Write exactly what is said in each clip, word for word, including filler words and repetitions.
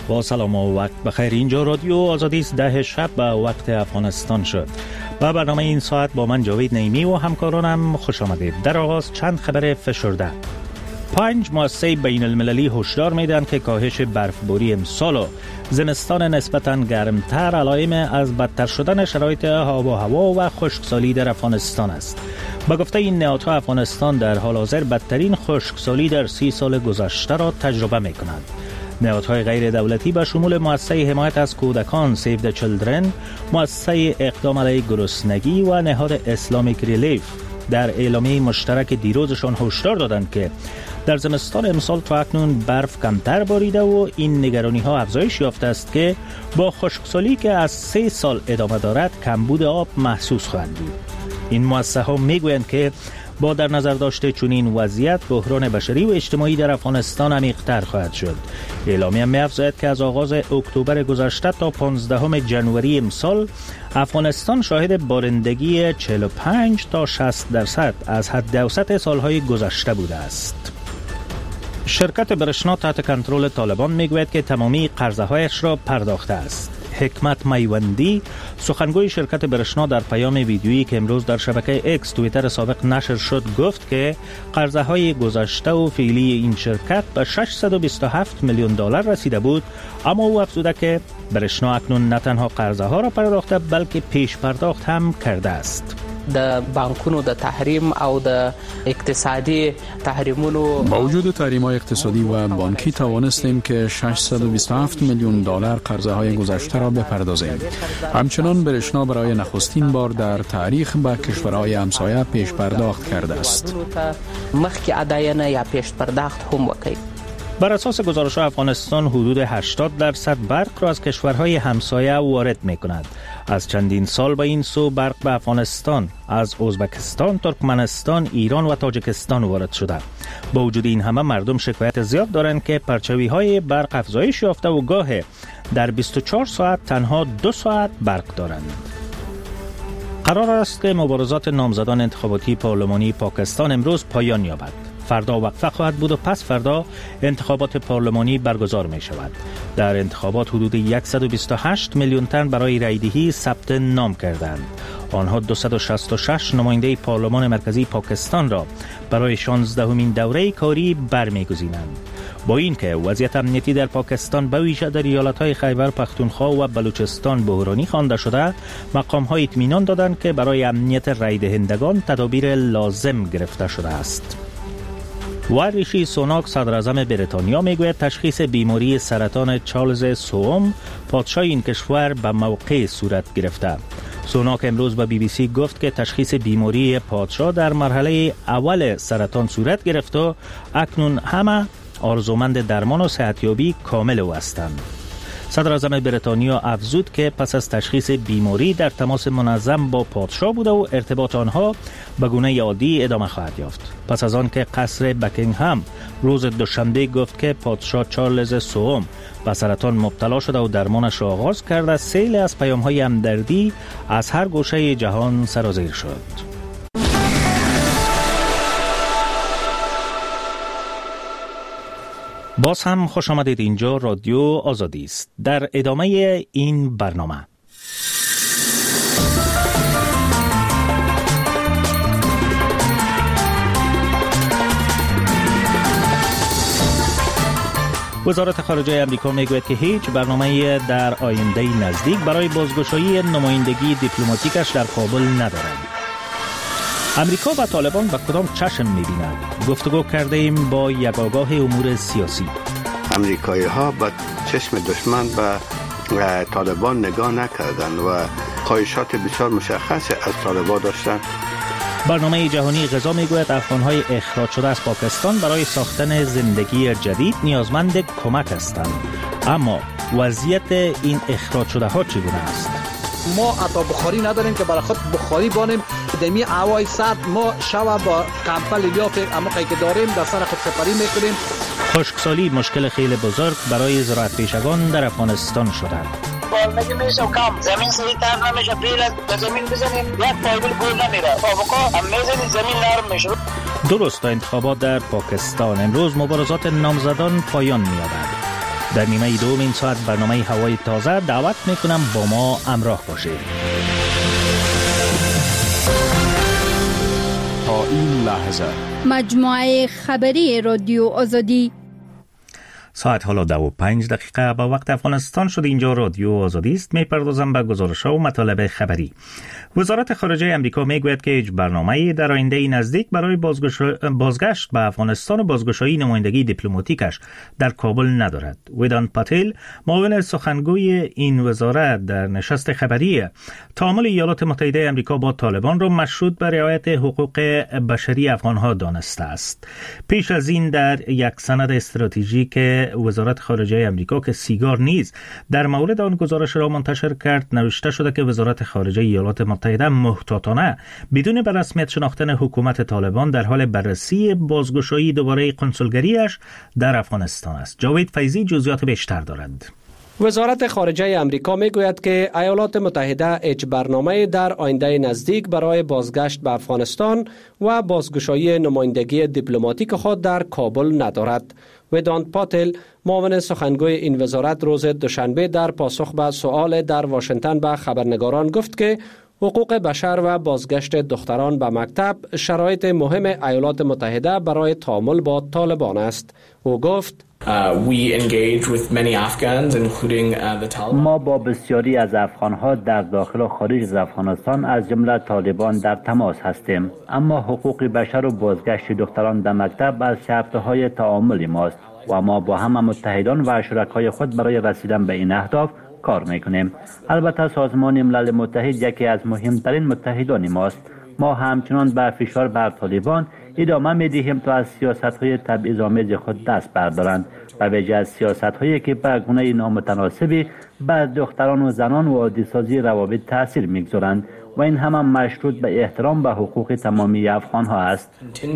با سلام و وقت بخیر. اینجا رادیو آزادی است. ده شب به وقت افغانستان شد. با برنامه این ساعت با من جاوید نعیمی و همکارانم خوش آمدید. در آغاز چند خبر فشرده. پنج مؤسسه بین المللی هشدار میدن که کاهش برفباری امسال و زمستان نسبتاً گرمتر علائم از بدتر شدن شرایط آب و هوا و خشکسالی در افغانستان است. با گفته این نهادها افغانستان در حال حاضر بدترین خشکسالی در سی سال گذشته را تجربه می کند. نهادهای غیر دولتی به شمول مؤسسه حمایت از کودکان سیو د چیلدرن، مؤسسه اقدام علیه گرسنگی و نهاد اسلامیک ریلیف در اعلامیه مشترک دیروزشان هشدار دادند که در زمستان امسال تا اکنون برف کمتر باریده و این نگرانی ها افزایش یافته است که با خشکسالی که از سه سال ادامه دارد کمبود آب محسوس خواهد بود. این مؤسسه ها میگویند که با در نظر داشته چنین وضعیت بحران بشری و اجتماعی در افغانستان عمیق‌تر خواهد شد. اعلامیه می‌افزاید که از آغاز اکتبر گذشته تا پانزدهم ژانویه امسال افغانستان شاهد بارندگی چهل و پنج تا شصت درصد از حد اوسط سالهای گذشته بوده است. شرکت برشنا تحت کنترل طالبان میگوید که تمامی قرضه‌هایش را پرداخته است. حکمت میوندی سخنگوی شرکت برشنا در پیام ویدیویی که امروز در شبکه اکس توییتر سابق نشر شد گفت که قرضه‌های گذشته و فعلی این شرکت به ششصد و بیست و هفت میلیون دلار رسیده بود، اما او افزوده که برشنا اکنون نه تنها قرضه‌ها را پرداخته بلکه پیش پرداخت هم کرده است. د بانکونو د تحریم او د اقتصادی تحریمونو با وجود تحریم‌های اقتصادی و بانکی توانستیم که ششصد و بیست و هفت میلیون دلار قرضه‌های گذشته را بپردازیم. همچنان برشنا برای نخستین بار در تاریخ به کشورهای همسایه پیش پرداخت کرده است. مخکې اداینه یا پیش پرداخت هم وکړي. بر اساس گزارش افغانستان حدود هشتاد درصد برق را از کشورهای همسایه وارد می‌کند. از چندین سال به این سو برق به افغانستان از ازبکستان، ترکمنستان، ایران و تاجیکستان وارد شده. با وجود این همه مردم شکایت زیاد دارند که پرچوی‌های برق افزایش یافته و گاه در بیست و چهار ساعت تنها دو ساعت برق دارند. قرار است که مبارزات نامزدان انتخاباتی پارلمانی پاکستان امروز پایان یابد. فردا وقفه خواهد بود و پس فردا انتخابات پارلمانی برگزار می شود. در انتخابات حدود صد و بیست و هشت میلیون تن برای رایدهی ثبت نام کردند. آنها دویست و شصت و شش نماینده پارلمان مرکزی پاکستان را برای شانزدهمین دوره کاری برمیگزینند. با اینکه وضعیت امنیتی در پاکستان به ویژه در ایالت‌های خیبر پختونخوا و بلوچستان بحرانی خوانده شده، مقام‌ها اطمینان دادند که برای امنیت رایدهندگان تدابیر لازم گرفته شده است. و ریشی سوناک صدر اعظم بریتانیا میگوید تشخیص بیماری سرطان چارلز سوم پادشاه این کشور به موقع صورت گرفته. سوناک امروز به بی بی سی گفت که تشخیص بیماری پادشاه در مرحله اول سرطان صورت گرفت و اکنون همه آرزومند درمان و صحتیابی کامل او هستند. صدر اعظم بریتانیا افزود که پس از تشخیص بیماری در تماس منظم با پادشاه بوده و ارتباط آنها به گونه عادی ادامه خواهد یافت. پس از آن که قصر بکینگهم روز دوشنبه گفت که پادشاه چارلز سوم به سرطان مبتلا شده و درمانش را آغاز کرده، سیل از پیام‌های همدردی از هر گوشه جهان سرازیر شد. باز هم خوش آمدید. اینجا رادیو آزادی است. در ادامه این برنامه وزارت خارجه آمریکا میگوید که هیچ برنامه‌ای در آینده نزدیک برای بازگشایی نمایندگی دیپلماتیکش در کابل ندارد. امریکا و طالبان به کدام چشم می‌بینند؟ گفتگو کرده ایم با یک آگاه امور سیاسی. امریکایی ها با چشم دشمن به طالبان نگاه نکردند و خواهشات بسیار مشخص از طالبان داشتند. برنامه جهانی غذا میگوید افغان‌های اخراج شده از پاکستان برای ساختن زندگی جدید نیازمند کمک هستند. اما وضعیت این اخراج شده ها چگونه است؟ ما عطا بخاری نداریم که برای خود بخاری بانیم. دمی هوای سرد ما شوا با کمپل لیاف اماقی که داریم در سر خود سپری میکنیم. خشکسالی مشکل خیلی بزرگ برای زراعت پیشگان در افغانستان شده. بالمگی میشه کم زمین سری تر نمیشه، پیل از زمین بزنیم یک پایگل گل نمیره، آبکا هم میزنی زمین نرم میشه. درست تا انتخابات در پاکستان امروز مبارزات نامزدان پایان می‌یابد. در نیمه دوم این ساعت برنامه هوای تازه دعوت میکنم با ما همراه باشید. تا این لحظه مجموعه خبری رادیو آزادی. ساعت حالا دو و پنج دقیقه با وقت افغانستان شد. اینجا رادیو آزادی است. میپردازم به گزارش‌ها و مطالب خبری. وزارت خارجه امریکا میگوید که هیچ برنامه‌ای در آینده نزدیک برای بازگشت به افغانستان و بازگشایی نمایندگی دیپلماتیکش در کابل ندارد. ویدانت پاتیل، معاون سخنگوی این وزارت، در نشست خبری تعامل ایالات متحده امریکا با طالبان را مشروط به رعایت حقوق بشری افغان‌ها دانسته است. پیش از این در یک سند استراتژیک وزارت خارجه امریکا که سیگار نیز در مورد آن گزارش را منتشر کرد، نوشته شده که وزارت خارجه ایالات متحده محتاطانه بدون به رسمیت شناختن حکومت طالبان در حال بررسی بازگشایی دوباره کنسولگریش در افغانستان است. جاوید فیضی جزئیات بیشتر دارد. وزارت خارجه امریکا میگوید که ایالات متحده هیچ برنامه در آینده نزدیک برای بازگشت به افغانستان و بازگشایی نمایندگی دیپلماتیک خود در کابل ندارد. ویدانت پاتیل، معاون سخنگوی این وزارت، روز دوشنبه در پاسخ به سؤال در واشنگتن به خبرنگاران گفت که حقوق بشر و بازگشت دختران به مکتب شرایط مهم ایالات متحده برای تعامل با طالبان است. او گفت ما با بسیاری از افغانها در داخل و خارج از افغانستان از جمله طالبان در تماس هستیم، اما حقوق بشر و بازگشت دختران در مکتب از شرطهای تعامل ماست و ما با همه متحدان و شرکای خود برای رسیدن به این اهداف کار میکنیم. البته سازمان ملل متحد یکی از مهمترین متحدان ماست. ما همچنان به فشار بر طالبان ادامه میدهیم تا از سیاست‌های تبعیض‌آمیز خود دست بردارند و به جای سیاست‌هایی که به گونه نامتناسبی بر دختران و زنان و عادی‌سازی روابط تاثیر می‌گذارند و این هم مشروط به احترام به حقوق تمامی افغان‌ها است.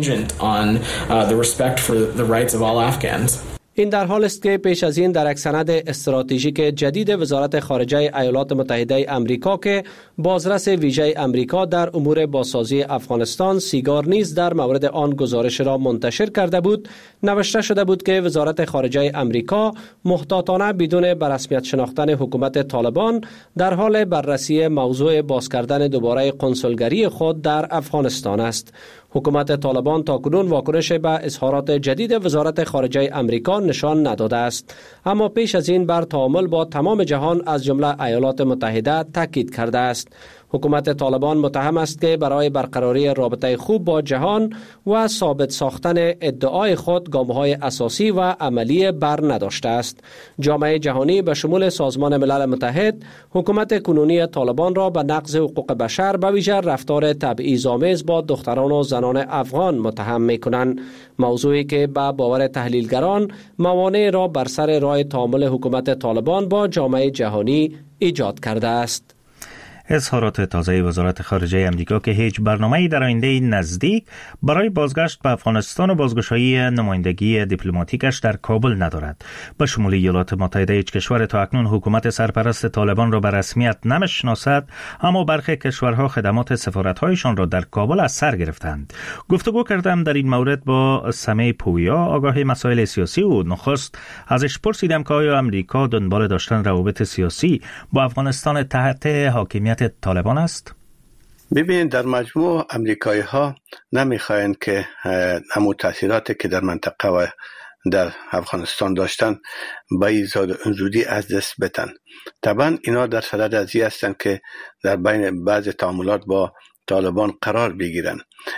این در حال است که پیش از این در یک سند استراتژیک جدید وزارت خارجه ایالات متحده امریکا که بازرس ویژه امریکا در امور بازسازی افغانستان سیگار نیز در مورد آن گزارش را منتشر کرده بود، نوشته شده بود که وزارت خارجه امریکا محتاطانه بدون به رسمیت شناختن حکومت طالبان در حال بررسی موضوع باز کردن دوباره کنسولگری خود در افغانستان است. حکومت طالبان تاکنون واکنش به اظهارات جدید وزارت خارجه امریکا نشان نداده است، اما پیش از این بر تعامل با تمام جهان از جمله ایالات متحده تاکید کرده است. حکومت طالبان متهم است که برای برقراری رابطه خوب با جهان و ثابت ساختن ادعای خود گام‌های اساسی و عملی بر نداشته است. جامعه جهانی به شمول سازمان ملل متحد حکومت کنونی طالبان را به نقض حقوق بشر به ویژه رفتار تبعیض‌آمیز با دختران و زنان افغان متهم می‌کنند، موضوعی که به باور تحلیلگران موانع را بر سر راه تعامل حکومت طالبان با جامعه جهانی ایجاد کرده است. اظهارات تازه وزارت خارجه امریکا که هیچ برنامه‌ای در آینده نزدیک برای بازگشت به افغانستان و بازگشایی نمایندگی دیپلماتیکش در کابل ندارد. به شمول ایالات متحده هیچ کشور تا اکنون حکومت سرپرست طالبان را به رسمیت نمی‌شناسد، اما برخی کشورها خدمات سفارت‌هایشان را در کابل از سر گرفتند. گفتگو کردم در این مورد با سمیع پویا، آگاه مسائل سیاسی و نخست ازش پرسیدم که آیا امریکا دنبال داشتن روابط سیاسی با افغانستان تحت حاکمیت طالبان است؟ ببینید، در مجموع امریکایی ها نمیخواین که همون تاثیراتی که در منطقه و در افغانستان داشتن با این زودی از دست بدن. طبعا اینا در صدد از این هستن که در بین بعض تعاملات با طالبان قرار بگیرن.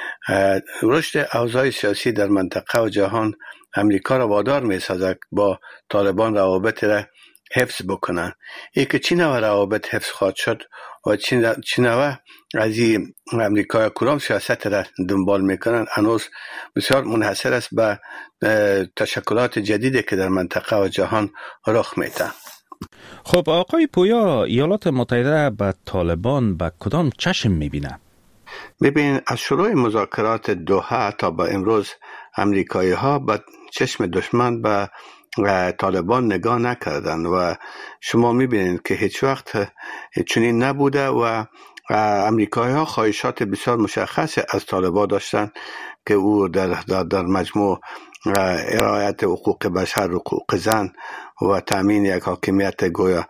رشد اوضاع سیاسی در منطقه و جهان امریکا را وادار می‌سازد با طالبان روابط را حفظ بکنن. ای که چی نوع روابط حفظ خواهد شد و چی نوع از این امریکا کدام سیاست را دنبال میکنن هنوز بسیار منحصر است به تشکلات جدیدی که در منطقه و جهان رخ میده. خب آقای پویا، ایالات متحده به طالبان به کدام چشم میبینه؟ ببین، از شروع مذاکرات دوحه تا به امروز امریکایی ها به چشم دشمن به طالبان نگاه نکردن و شما میبینید که هیچ وقت چنین نبوده و امریکایی ها خواهشات بسیار مشخص از طالبان داشتن که او در, در, در مجموع ارعایت حقوق بشر، حقوق زن و تامین یک حاکمیت گویا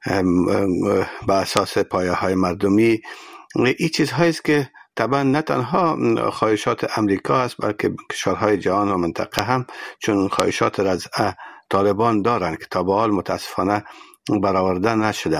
به اساس پایه های مردمی، این چیزهایی است که طبعا نه تنها خواهشات امریکا است بلکه کشورهای جهان و منطقه هم چون خواهشات را از طالبان دارند که تا به حال متاسفانه برآورده نشده.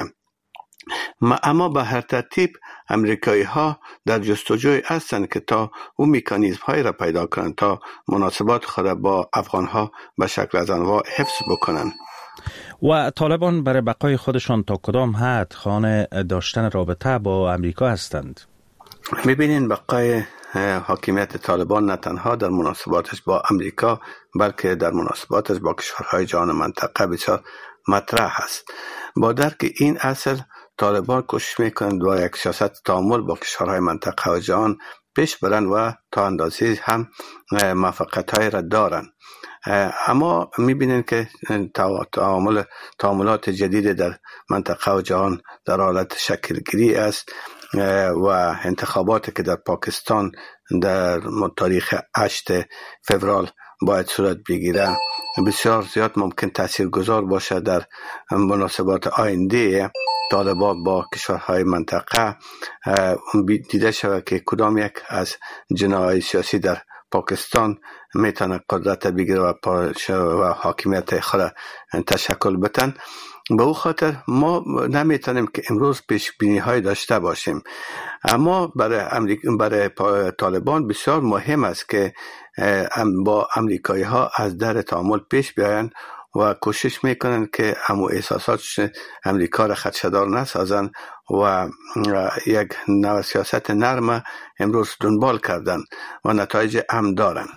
اما به هر ترتیب امریکایی ها در جستجوی هستند که تا اون میکانیزم های را پیدا کنند تا مناسبات خود با افغان ها به شکل از انواع حفظ بکنند. و طالبان برای بقای خودشان تا کدام حد خانه داشتن رابطه با امریکا هستند؟ میبینین بقای حاکمیت طالبان نه تنها در مناسباتش با امریکا بلکه در مناسباتش با کشورهای جهان منطقه بسیار مطرح است. با درک این اصل طالبان کوشش میکنند با یک سیاست تعامل با کشورهای منطقه و جهان پیش برند و تا اندازه هم موفقیت‌های را دارند. اما میبینید که تعامل تعاملات جدید در منطقه و جهان در حالت شکلگیری است و انتخاباتی که در پاکستان در تاریخ هشتم فوریه باید صورت بگیره بسیار زیاد ممکن تاثیرگذار باشه در مناسبات آینده طالبان با کشورهای منطقه. دیده شود که کدام یک از جناح‌های سیاسی در پاکستان میتونه قدرت بگیره و, و حاکمیت خود تشکل بتن. به او خاطر ما نمیتونیم که امروز پیش بینی های داشته باشیم، اما برای امریکا برای طالبان بسیار مهم است که با امریکایی ها از در تعامل پیش بیاین و کوشش میکنن که همو احساسات امریکا را خدشه‌دار نسازن و یک نوع سیاست نرم امروز دنبال کردن و نتایج هم دارن.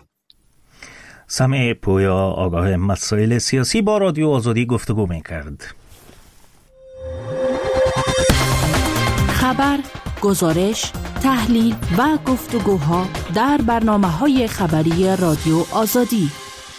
سمع پویا آگاه مسائل سیاسی با رادیو آزادی گفتگو میکرد. خبر، گزارش، تحلیل و گفتگوها در برنامه‌های خبری رادیو آزادی.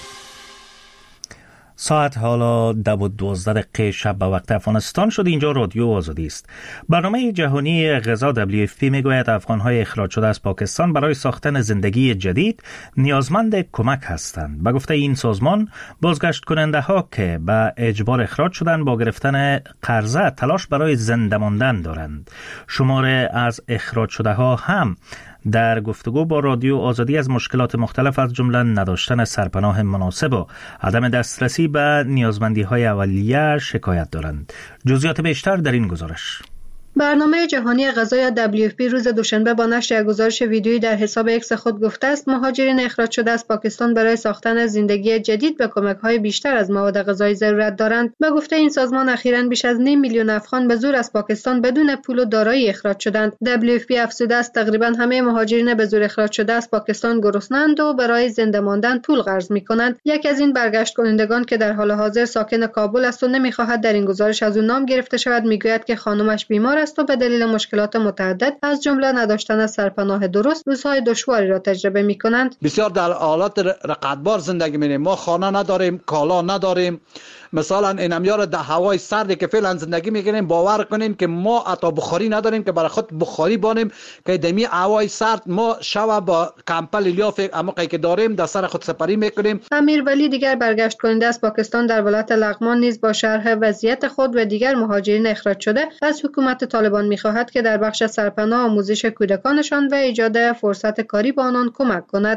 ساعت حالا دو و دوازده دقیقه شب به وقت افغانستان شد. اینجا رادیو آزادی است. برنامه جهانی غذا دبلیو اف پی میگوید افغان‌های اخراج شده از پاکستان برای ساختن زندگی جدید نیازمند کمک هستند. به گفته این سازمان، بازگشت کننده ها که به اجبار اخراج شدند با گرفتن قرضه تلاش برای زنده ماندن دارند. شماره از اخراج شده ها هم در گفتگو با رادیو آزادی از مشکلات مختلف از جمله نداشتن سرپناه مناسب و عدم دسترسی به نیازمندی‌های اولیه شکایت دارند. جزئیات بیشتر در این گزارش. برنامه جهانی غذا یا دبلیو اف پی روز دوشنبه با نشر یک گزارش ویدیویی در حساب اکس خود گفته است مهاجرین اخراج شده از پاکستان برای ساختن زندگی جدید به کمک‌های بیشتر از مواد غذایی ضرورت دارند. به گفته این سازمان اخیراً بیش از نیم میلیون افغان به زور از پاکستان بدون پول و دارایی اخراج شدند. دبلیو اف پی افزوده است تقریباً همه مهاجرین به زور اخراج شده از پاکستان گرسنه‌اند و برای زنده ماندن پول قرض می‌کنند. یکی از این برگشت کنندگان که در حال حاضر ساکن کابل است و نمی‌خواهد در این گزارش از او نام گرفته شود می‌گوید که خانمش بیمار است و به دلیل مشکلات متعدد از جمله نداشتن سرپناه درست روزهای دشواری را تجربه می‌کنند. بسیار در حالات رقتبار زندگی می‌کنیم. ما خانه نداریم، کالا نداریم. مثلا این امیار در هوای سردی که فعلا زندگی میکنیم باور کنین که ما حتی بخاری نداریم که برای خود بخاری بانیم که دمی هوای سرد ما شب با کمپل لیاف امقی که داریم در سر خود سپری میکنیم. امیر ولی دیگر برگشت کننده از پاکستان در ولایت لغمان نیز با شرح وضعیت خود و دیگر مهاجرین اخراج شده از حکومت طالبان میخواهد که در بخش سرپناه آموزش کودکانشان و ایجاد فرصت کاری به آنان کمک کند.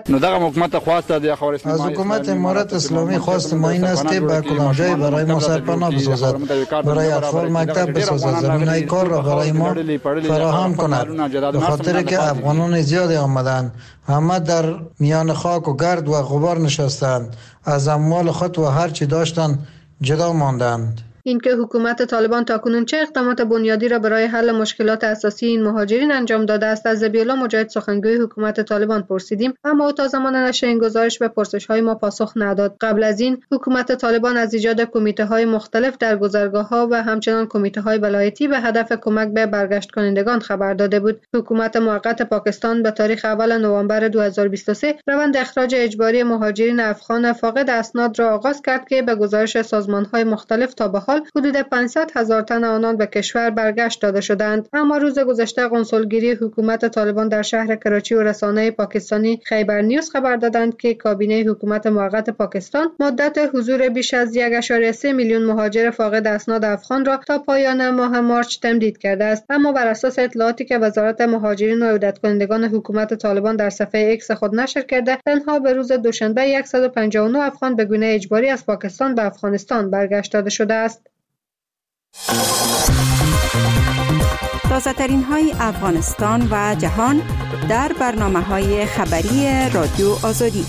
از حکومت امارت اسلامی خواست ما این است که با کدام برای ما سرپناه بسازد، برای اطفال مکتب بسازد، زمینهای کار را برای ما فراهم کند، به خاطر که افغانان زیادی آمدند، همه در میان خاک و گرد و غبار نشستند، از اموال خود و هر چی داشتند جدا ماندند. اینکه حکومت طالبان تاکنون چه اقدامات بنیادی را برای حل مشکلات اساسی این مهاجرین انجام داده است از ذبیح‌الله مجاهد سخنگوی حکومت طالبان پرسیدیم، اما او تا زمان نشر این گزارش به پرسش‌های ما پاسخ نداد. قبل از این حکومت طالبان از ایجاد کمیته‌های مختلف در گذرگاه‌ها و همچنین کمیته‌های ولایتی به هدف کمک به برگشت کنندگان خبر داده بود. حکومت موقت پاکستان به تاریخ اول نوامبر دو هزار و بیست و سه روند اخراج اجباری مهاجرین افغان فاقد اسناد را آغاز کرد که به گزارش سازمان‌های مختلف تا به حال حدود پانصد هزار تن آنان به کشور برگشت داده شدند. اما روز گذشته قنسولگری حکومت طالبان در شهر کراچی و رسانه پاکستانی خیبر نیوز خبر دادند که کابینه حکومت موقت پاکستان مدت حضور بیش از یک و سه میلیون مهاجر فاقد اسناد افغان را تا پایان ماه مارچ تمدید کرده است. اما بر اساس اطلاعاتی که وزارت مهاجرین و عودت کنندگان حکومت طالبان در صفحه ایکس خود نشر کرده، تنها به روز دوشنبه صد و پنجاه و نه افغان به گونه اجباری از پاکستان به افغانستان برگشت داده شده است. تازه ترین های افغانستان و جهان در برنامه های خبری رادیو آزادی.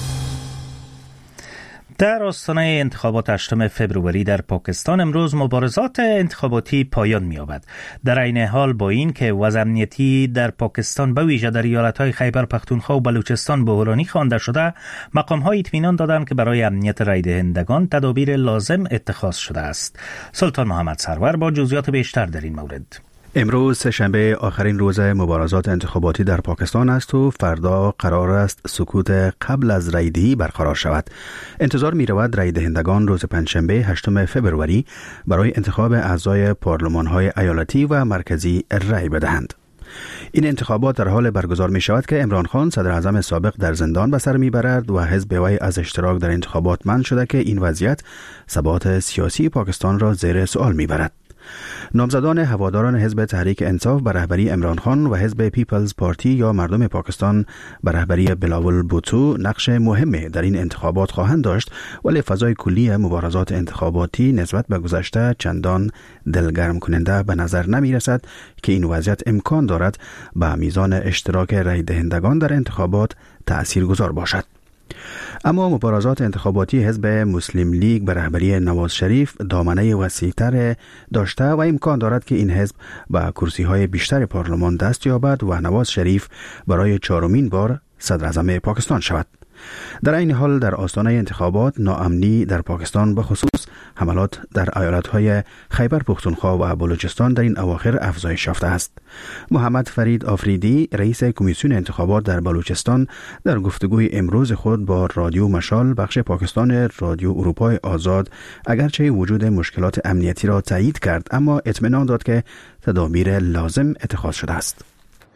در آستانه انتخابات هشتم فوریه در پاکستان امروز مبارزات انتخاباتی پایان می‌یابد. در عین حال با این که وضع امنیتی در پاکستان به ویژه در ایالت‌های خیبر پختونخوا و بلوچستان بحرانی خوانده شده، مقام‌ها اطمینان دادند که برای امنیت رای دهندگان تدابیر لازم اتخاذ شده است. سلطان محمد سرور با جزئیات بیشتر در این مورد. امروز سه‌شنبه آخرین روز مبارزات انتخاباتی در پاکستان است و فردا قرار است سکوت قبل از رایدهی برقرار شود. انتظار می رود رای دهندگان روز پنجشنبه هشتم فوریه برای انتخاب اعضای پارلمان‌های ایالتی و مرکزی رای بدهند. این انتخابات در حال برگزار می شود که عمران خان صدر اعظم سابق در زندان به سر می برد و حزب وی از اشتراک در انتخابات منع شده که این وضعیت ثبات سیاسی پاکستان را زیر سوال می برد. نامزدان هواداران حزب تحریک انصاف به رهبری عمران خان و حزب پیپلز پارتی یا مردم پاکستان به رهبری بلاول بوتو نقش مهمی در این انتخابات خواهند داشت، ولی فضای کلی مبارزات انتخاباتی نسبت به گذشته چندان دلگرم کننده به نظر نمی رسد که این وضعیت امکان دارد به میزان اشتراک رای دهندگان در انتخابات تأثیرگذار باشد. اما مبارزات انتخاباتی حزب مسلم لیگ به رهبری نواز شریف دامنه وسیع‌تر داشته و امکان دارد که این حزب به کرسی‌های بیشتر پارلمان دست یابد و نواز شریف برای چهارمین بار صدر اعظم پاکستان شود. در این حال در آستانه انتخابات ناامنی در پاکستان به خصوص حملات در ایالت‌های خیبر پختونخوا و بلوچستان در این اواخر افزایش یافته است. محمد فرید آفریدی رئیس کمیسیون انتخابات در بلوچستان در گفتگوی امروز خود با رادیو مشال بخش پاکستان رادیو اروپای آزاد اگرچه وجود مشکلات امنیتی را تایید کرد، اما اطمینان داد که تدابیر لازم اتخاذ شده است.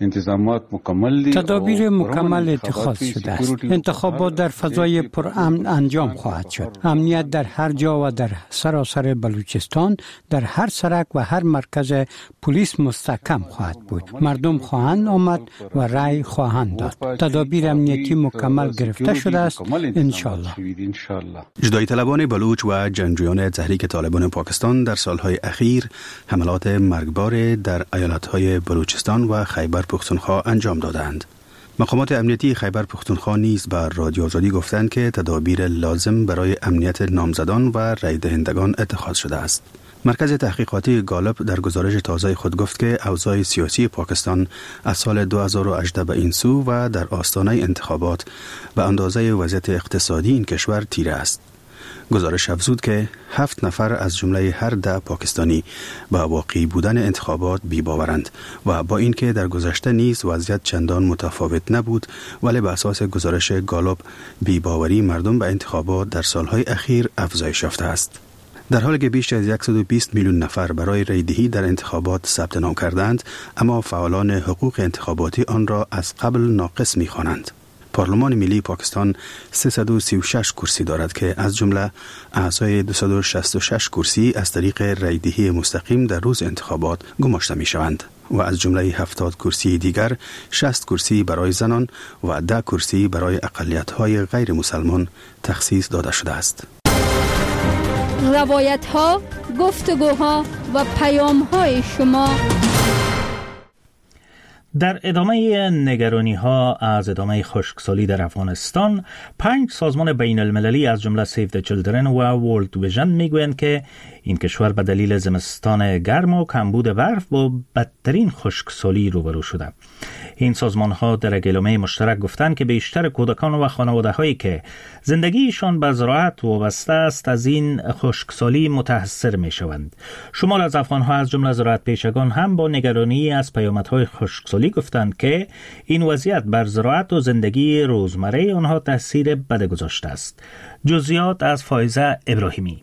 تدابیر مکمل اتخاذ شده است. انتخابات در فضای پرامن انجام خواهد شد. امنیت در هر جا و در سراسر بلوچستان در هر سرک و هر مرکز پلیس مستحکم خواهد بود. مردم خواهند آمد و رای خواهند داد. تدابیر امنیتی مکمل گرفته شده است انشالله. جدایی طلبان بلوچ و جنگجویان تحریک طالبان پاکستان در سالهای اخیر حملات مرگبار در ایالت‌های بلوچستان و خیبر پختونخوا انجام دادند. مقامات امنیتی خیبر پختونخوا نیز به رادیو آزادی گفتند که تدابیر لازم برای امنیت نامزدان و رای دهندگان اتخاذ شده است. مرکز تحقیقاتی گالب در گزارش تازه خود گفت که اوضاع سیاسی پاکستان از سال دو هزار و هجده به این سو و در آستانه انتخابات به اندازه وضعیت اقتصادی این کشور تیره است. گزارش افزود که هفت نفر از جمله هر ده پاکستانی با واقعی بودن انتخابات بی‌باورند و با اینکه در گذشته نیز وضعیت چندان متفاوت نبود، ولی به اساس گزارش گالوب بی‌باوری مردم به انتخابات در سالهای اخیر افزایش یافته است. در حالی که بیش از صد و بیست میلیون نفر برای رایدهی در انتخابات ثبت نام کردند، اما فعالان حقوق انتخاباتی آن را از قبل ناقص می‌خوانند. پارلمان ملی پاکستان سیصد و سی و شش کرسی دارد که از جمله اعضای دویست و شصت و شش کرسی از طریق رایدهی مستقیم در روز انتخابات گماشته می شوند و از جمله هفتاد کرسی دیگر شصت کرسی برای زنان و ده کرسی برای اقلیت‌های غیر مسلمان تخصیص داده شده است. روایت‌ها، گفتگوها و پیام‌های شما. در ادامه نگرانی ها از ادامه خشکسالی در افغانستان، پنج سازمان بین المللی از جمله سیو د چیلدرن و ورلد ویژن میگویند که این کشور به دلیل زمستان گرم و کمبود برف با بدترین خشکسالی روبرو شده. این سازمان ها در اعلامیه مشترک گفتند که بیشتر کودکان و خانواده هایی که زندگیشان به زراعت وابسته است از این خشکسالی متاثر می شوند. شمار از افغان ها از جمله زراعت پیشگان هم با نگرانی از پیامدهای خشکسالی گفتند که این وضعیت بر زراعت و زندگی روزمره آنها تاثیر بد گذاشته است. جزئیات از فائزه ابراهیمی.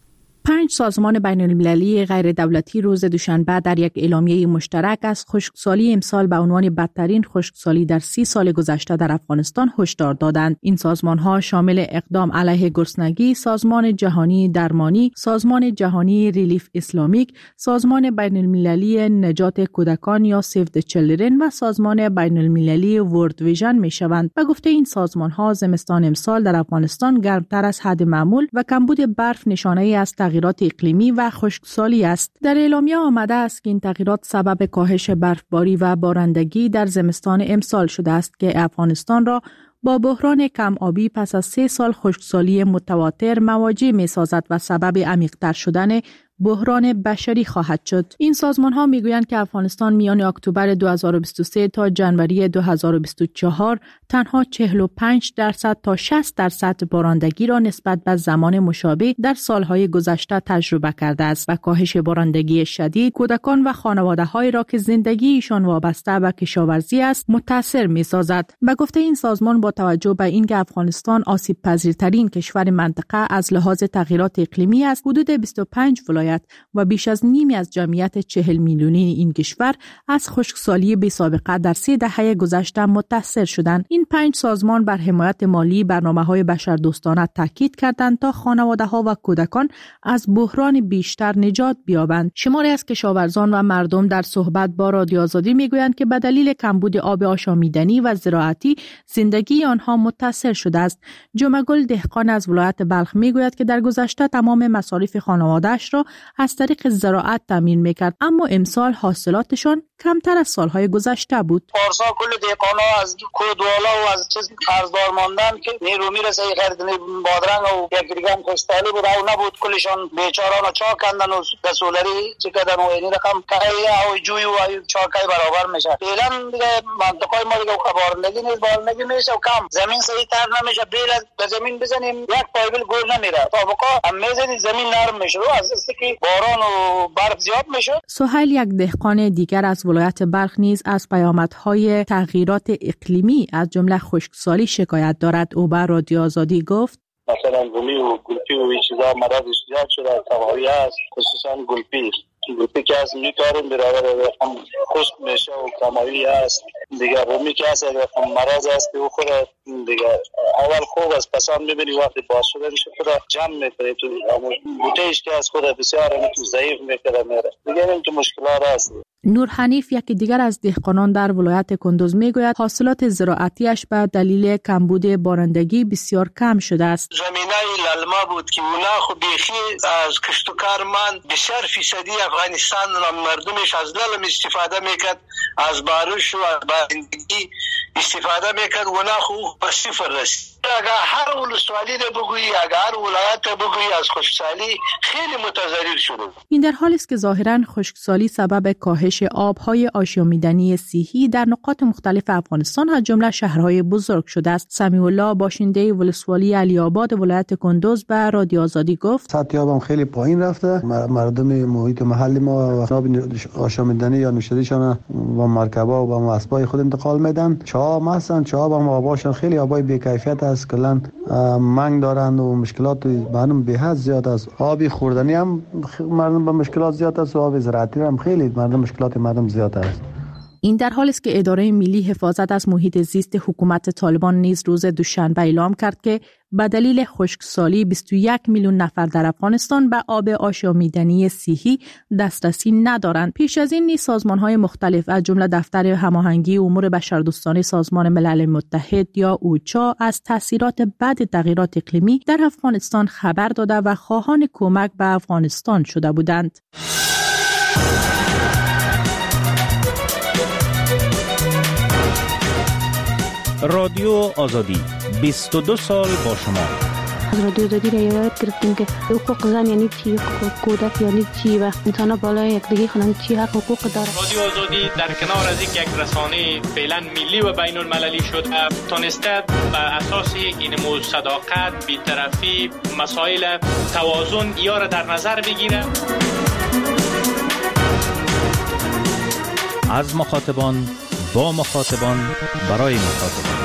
پنج سازمان بین المللی غیر دولتی روز دوشنبه در یک اعلامیه مشترک از خشکسالی امسال به عنوان بدترین خشکسالی در سی سال گذشته در افغانستان هشدار دادند. این سازمان‌ها شامل اقدام علیه گرسنگی، سازمان جهانی درمانی، سازمان جهانی ریلیف اسلامیک، سازمان بین المللی نجات کودکان یا سیو د چیلدرن و سازمان بین المللی ورلد ویژن می شوند. و گفته این سازمان‌ها زمستان امسال در افغانستان گرمتر از حد معمول و کمبود برف نشانه‌ای از تغییرات اقلیمی و خشکسالی است. در اعلامیه آمده است که این تغییرات سبب کاهش برفباری و بارندگی در زمستان امسال شده است که افغانستان را با بحران کم آبی پس از سه سال خشکسالی متواتر مواجه می سازد و سبب عمیق‌تر شدن بحران بشری خواهد شد. این سازمان ها می گویند که افغانستان میان اکتبر دو هزار و بیست و سه تا جنوری دو هزار و بیست و چهار تنها چهل و پنج درصد تا شصت درصد بارندگی را نسبت به زمان مشابه در سالهای گذشته تجربه کرده است و کاهش بارندگی شدید کودکان و خانواده هایی را که زندگیشان وابسته به کشاورزی است متاثر می سازد. به گفته این سازمان با توجه به اینکه افغانستان آسیب پذیرترین کشور منطقه از لحاظ تغییرات اقلیمی است، حدود بیست و پنج ولایت و بیش از نیمی از جمعیت چهل میلیونی این کشور از خشکسالی بی سابقه در سه دهه گذشته متاثر شدند. این پنج سازمان بر حمایت مالی برنامه‌های بشردوستانه تاکید کردند تا خانواده‌ها و کودکان از بحران بیشتر نجات بیابند. شماری از کشاورزان و مردم در صحبت با رادیو آزادی میگویند که به دلیل کمبود آب آشامیدنی و زراعتی زندگی آنها متاثر شده است. جمعه‌گل دهقان از ولایت بلخ میگوید که در گذشته تمام مصارف خانواده‌اش را از طریق زراعت تامین میکرد، اما امسال حاصلاتشان کمتر از سالهای گذشته بود. پارسا کل دهقانا از کودوالا و از چیز قرضدار ماندن که نیرو میرسه خریدن بادرنگ و یک دیگه هم کشتالی بود او نبود، کلشان بیچاران چا کندن و دسولری چی کردن و این رقم کهی او جوی و چاکای برابر میشه. فعلا دیگه منطقه ما دیگه بارندگی نیست، بارندگی میشه و کم زمین صحیح تر نمیشه، بیل از زمین بزنیم یک پایبل گل نمیره، طابقا هم میزنی زمین نرم میشه از است که باران و برف زیاد میشه. سهیل یک دهقان دیگر از ولایت بلخ نیز از پیامدهای تغییرات اقلیمی از جمله خشکسالی شکایت دارد. او به رادیو آزادی گفت مثلا گلی و گلپی و این چیزا مرضش زیاد شده، تباهی است، خصوصا گلپی گلپی که از میکاریم برابر رقم خشک میشه و کمایی است دیگه. رومی که هست رقم مرض است و خود دیگه اول خوب است، پسان میبینی وقتی باز شده میشه خود جمع میکنه تو بوتهش که از خود بسیار ضعیف میکنه میره دیگه. این تو مشکلات است. نور حنیف یکی دیگر از دهقانان در ولایت کندوز میگوید حاصلات زراعتیش به دلیل کمبود بارندگی بسیار کم شده است. زمینه للما بود که اونا خو بیخی از کشت و کار من بسیار فیصدی افغانستان مردمش از للم استفاده میکرد، از بارش و از بارندگی استفاده میکرد، اونا خو به صفر رسید. اگر هر ولسوالی ده بگویی، اگر هر ولایت بگویی از خشکسالی خیلی متضرر شده. این در حالی است که ظاهراً خشکسالی سبب کاهش آبهای آشامیدنی صحی در نقاط مختلف افغانستان از جمله شهرهای بزرگ شده است. سمیع الله باشنده ولسوالی علی آباد ولایت کندوز به رادیو آزادی گفت سطح آب هم خیلی پایین رفته، مردم محیط محلی ما آب آشامیدنی یا نوشیدنیشان با مرکبا و با اسبای خود انتقال میدن. چاه مثلا چاه هم آباشون خیلی آبای بی‌کیفیت است، کلا منگ دارند و مشکلات مردم به حد زیاد است. آبی خوردنی هم مردم با مشکلات زیاد است و آب زراعتی هم خیلی مردم مشکلات مردم زیاد است. این در حالی است که اداره ملی حفاظت از محیط زیست حکومت طالبان نیز روز دوشنبه اعلام کرد که به دلیل خشکسالی بیست و یک میلیون نفر در افغانستان به آب آشامیدنی صحی دسترسی ندارند. پیش از این نیز سازمان‌های مختلف از جمله دفتر هماهنگی امور بشردوستانه سازمان ملل متحد یا اوچا از تاثیرات بد تغییرات اقلیمی در افغانستان خبر داده و خواهان کمک به افغانستان شده بودند. رادیو آزادی بیست و دو سال با شما. از رادیو آزادی را یاد گرفتیم که حقوق زن یعنی چی، حقوق کودک یعنی چی و انسان بالای یکدیگه خوانند چی حق حقوق داره. رادیو آزادی در کنار از یک رسانه فعلا ملی و بین المللی شده تونسته بر اساس اینمو صداقت، بی‌طرفی، مسائل توازن یا را در نظر بگیره. از مخاطبان با مخاطبان برای مخاطبان.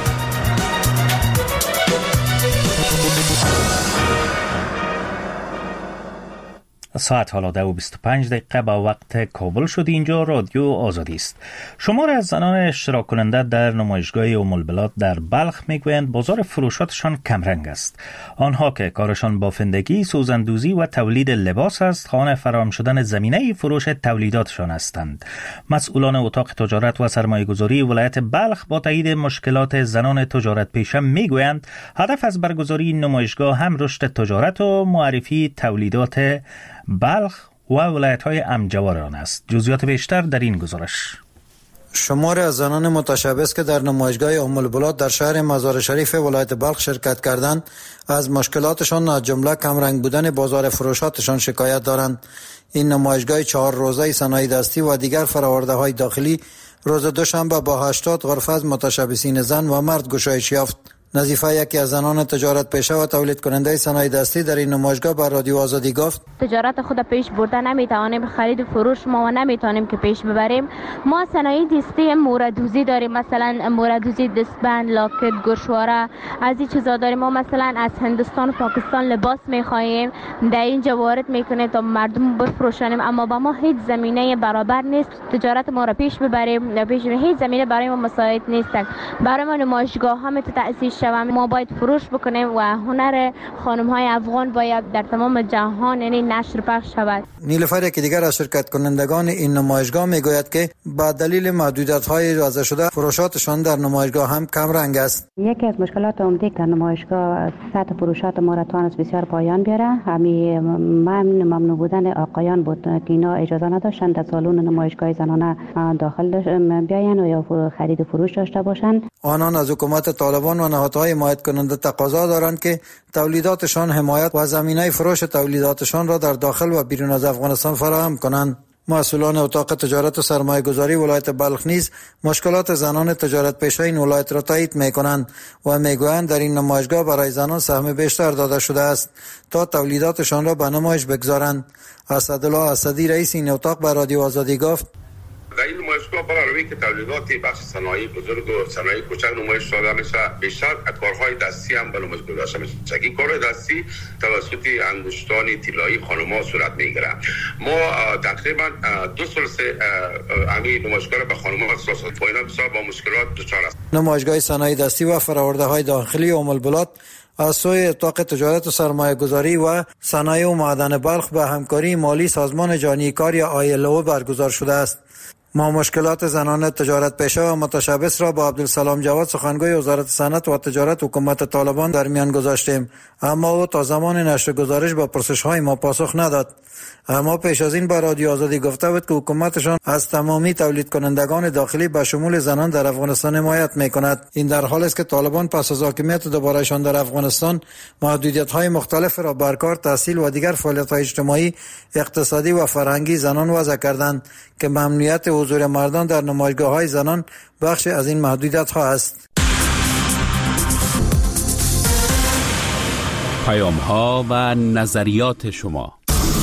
ساعت حالا ده و بیست و پنج دقیقه با وقت کابل شد. اینجا رادیو آزادی است. شمار از زنان اشتراک کننده در نمایشگاه ام البلاد در بلخ میگویند بازار فروشاتشان کمرنگ است. آنها که کارشان بافندگی، سوزندوزی و تولید لباس است، خانه فراهم شدن زمینه فروش تولیداتشان هستند. مسئولان اتاق تجارت و سرمایه‌گذاری ولایت بلخ با تایید مشکلات زنان تجارت پیشه میگویند هدف از برگزاری این نمایشگاه هم رشد تجارت و معرفی تولیدات بلخ و ولایت‌های امجوار آن است. جزئیات بیشتر در این گزارش. شمار از زنان متشبث که در نمایشگاه ام البلاد در شهر مزار شریف ولایت بلخ شرکت کردند از مشکلاتشان از جمله کمرنگ بودن بازار فروشاتشان شکایت دارند. این نمایشگاه چهار روزه صنایع دستی و دیگر فرآورده‌های داخلی روز دوشنبه با هشتاد غرفه از متشبثین زن و مرد گشایش یافت. نظیفه یکی از زنان تجارت پیشه و تولید کننده صنایع دستی در این نمایشگاه بر رادیو آزادی گفت: تجارت خود پیش برده نمیتوانیم، خرید و فروش ما نمیتونیم که پیش ببریم. ما صنایع دستی موردوزی داریم، مثلا موردوزی دستبند، لاکت، گوشواره، از این چیزا داریم. ما مثلا از هندوستان و پاکستان لباس میخواهیم، در اینجا وارد میکنیم تا مردم بفروشانیم، اما با ما هیچ زمینه برابر نیست تجارت ما را پیش ببریم. پیش هیچ زمینه برای ما مساعد نیست. برای ما نمایشگاه ها میتونه تأسیس شود. ما باید فروش بکنیم و هنر خانم های افغان باید در تمام جهان یعنی نشر پخش شود. نیلوفر که دیگر از شرکت کنندگان این نمایشگاه میگوید که با دلیل محدودیت های وضع شده فروشاتشان در نمایشگاه هم کم رنگ است. یکی از مشکلات عمده در نمایشگاه سطح فروشات ما را توانست بسیار پایان بیاره. همین ممنوع ممنوع بودن آقایان بود که اینا اجازه نداشتند در سالن نمایشگاه زنانه داخل بیاین و یا خرید و فروش داشته باشند. آنان از حکومت طالبان و نهادهای حمایت کننده تقاضا دارند که تولیداتشان حمایت و زمینه فروش تولیداتشان را در داخل و بیرون از افغانستان فراهم کنند. مسئولان اتاق تجارت و سرمایه گذاری ولایت بلخ نیز مشکلات زنان تجارت پیشه این ولایت را تایید می کنند و می گویند در این نمایشگاه برای زنان سهم بیشتر داده شده است تا تولیداتشان را به نمایش بگذارند. اسدالله اسدی رئیس این اتاق به رادیو آزادی گفت: در این نمایشگاه برای که تولیدات بخش صنایع بزرگ و صنایع کوچک نمایش داده میشه، بیشتر کارهای دستی هم به نمایش گذاشته میشه. این کار دستی توسط انگشتان طلایی خانم‌ها صورت میگیره. ما تقریبا دو سال سه همین نمایشگاه به خانم‌ها اختصاص دادیم. اینا بسیار با مشکلات دچار است. نمایشگاه صنایع دستی و فرآورده‌های داخلی ام البلاد از سوی اتاق تجارت و سرمایه گذاری و صنایع و معدن بلخ به همکاری مالی سازمان جهانی کار یا آی ال او برگزار شده است. ما مشکلات زنان تجارت پیشه و متشبث را با عبدالسلام جواد سخنگوی وزارت صنعت و تجارت حکومت طالبان در میان گذاشتیم، اما او تا زمان نشر گزارش با پرسش‌های ما پاسخ نداد. اما پیش از این با رادیو آزادی گفته بود که حکومتشان از تمامی تولید کنندگان داخلی به شمول زنان در افغانستان حمایت می‌کند. این در حالی است که طالبان پس از حاکمیت دوباره‌شان در افغانستان محدودیت‌های مختلف را بر کار، تحصیل و دیگر فعالیت‌های اجتماعی، اقتصادی و فرهنگی زنان وضع کردند که ممنوعیت حضور مردان در نمایشگاه‌های زنان بخش از این محدودیت‌ها است. پیام‌ها و نظریات شما.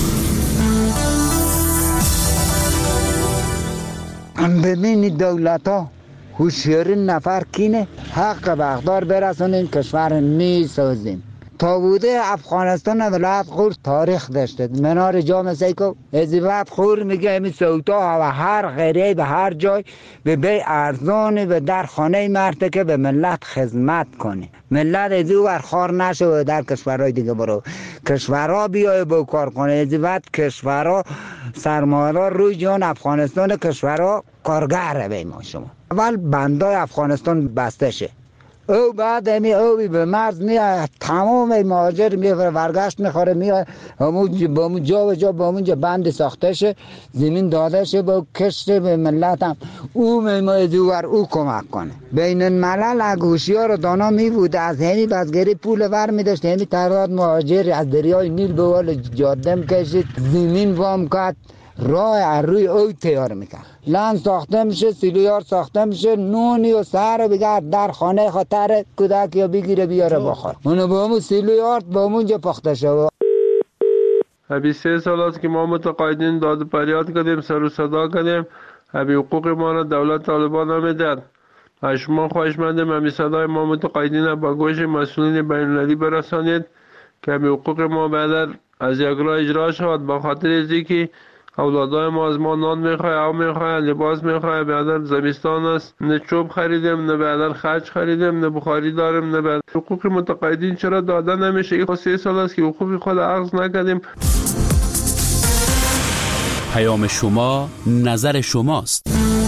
ببینید دولت ها هوشیاری نفر کینه حق بغدار برسونین کشور می سازیم. تا بوده افغانستان ولایت خور تاریخ داشته. منار جام سیکو ازیبت خور میگه امی سوتا و هر غیره به هر جای به بی ارزانی به در خانه مرده که به ملت خدمت کنه. ملت ازیو برخار نشه و در کشورهای دیگه برو کشورها بیای با کار کنه. ازیبت کشورها سرمایه‌دار روی جان افغانستان کشورها کارگر به ما شما. اول بندای افغانستان بسته شه، او بعد امی او به مرز میاد، تمام مهاجر میاد ورگشت میخوره میاد همون با همون جا و جا با همون جا بند ساخته شه، زمین داده شه با کشت به ملت هم او میماید دوور او کمک کنه. بین الملل اگوشیار و دانا میبود از همی بزگری پول ور میداشت، همی تعداد مهاجر از دریای نیل به وال جاده میکشید، زمین وام کرد، راه روی او تیار میکرد. لند ساخته میشه، سیلویار ساخته میشه، نونی و سر بگرد در خانه خاطر کودک یا بگیره بیاره بخور. اونو با همون سیلویار با همون جا پخته شد. هبی سه سال است که ما متقاعدین داد پریاد کردیم، سر و صدا کردیم، هبی حقوق ما را دولت طالبان نمیداد. شما خواهشمندیم همی صدای ما متقاعدین با گوش مسئولین بین المللی برسانید که همی حقوق ما بعد از یک راه اجرا شود، به خاطر اینکه که اولادای ما از ما نان میخواه، او میخواه، لباس میخواه. بعدن زمستان است، نه چوب خریدیم، نه بعدن خرج خریدیم، نه بخاری داریم، نه بعد حقوق متقاعدین چرا داده نمیشه؟ این سه سال است که حقوق خود اخذ نکردیم. پیام شما، نظر شماست.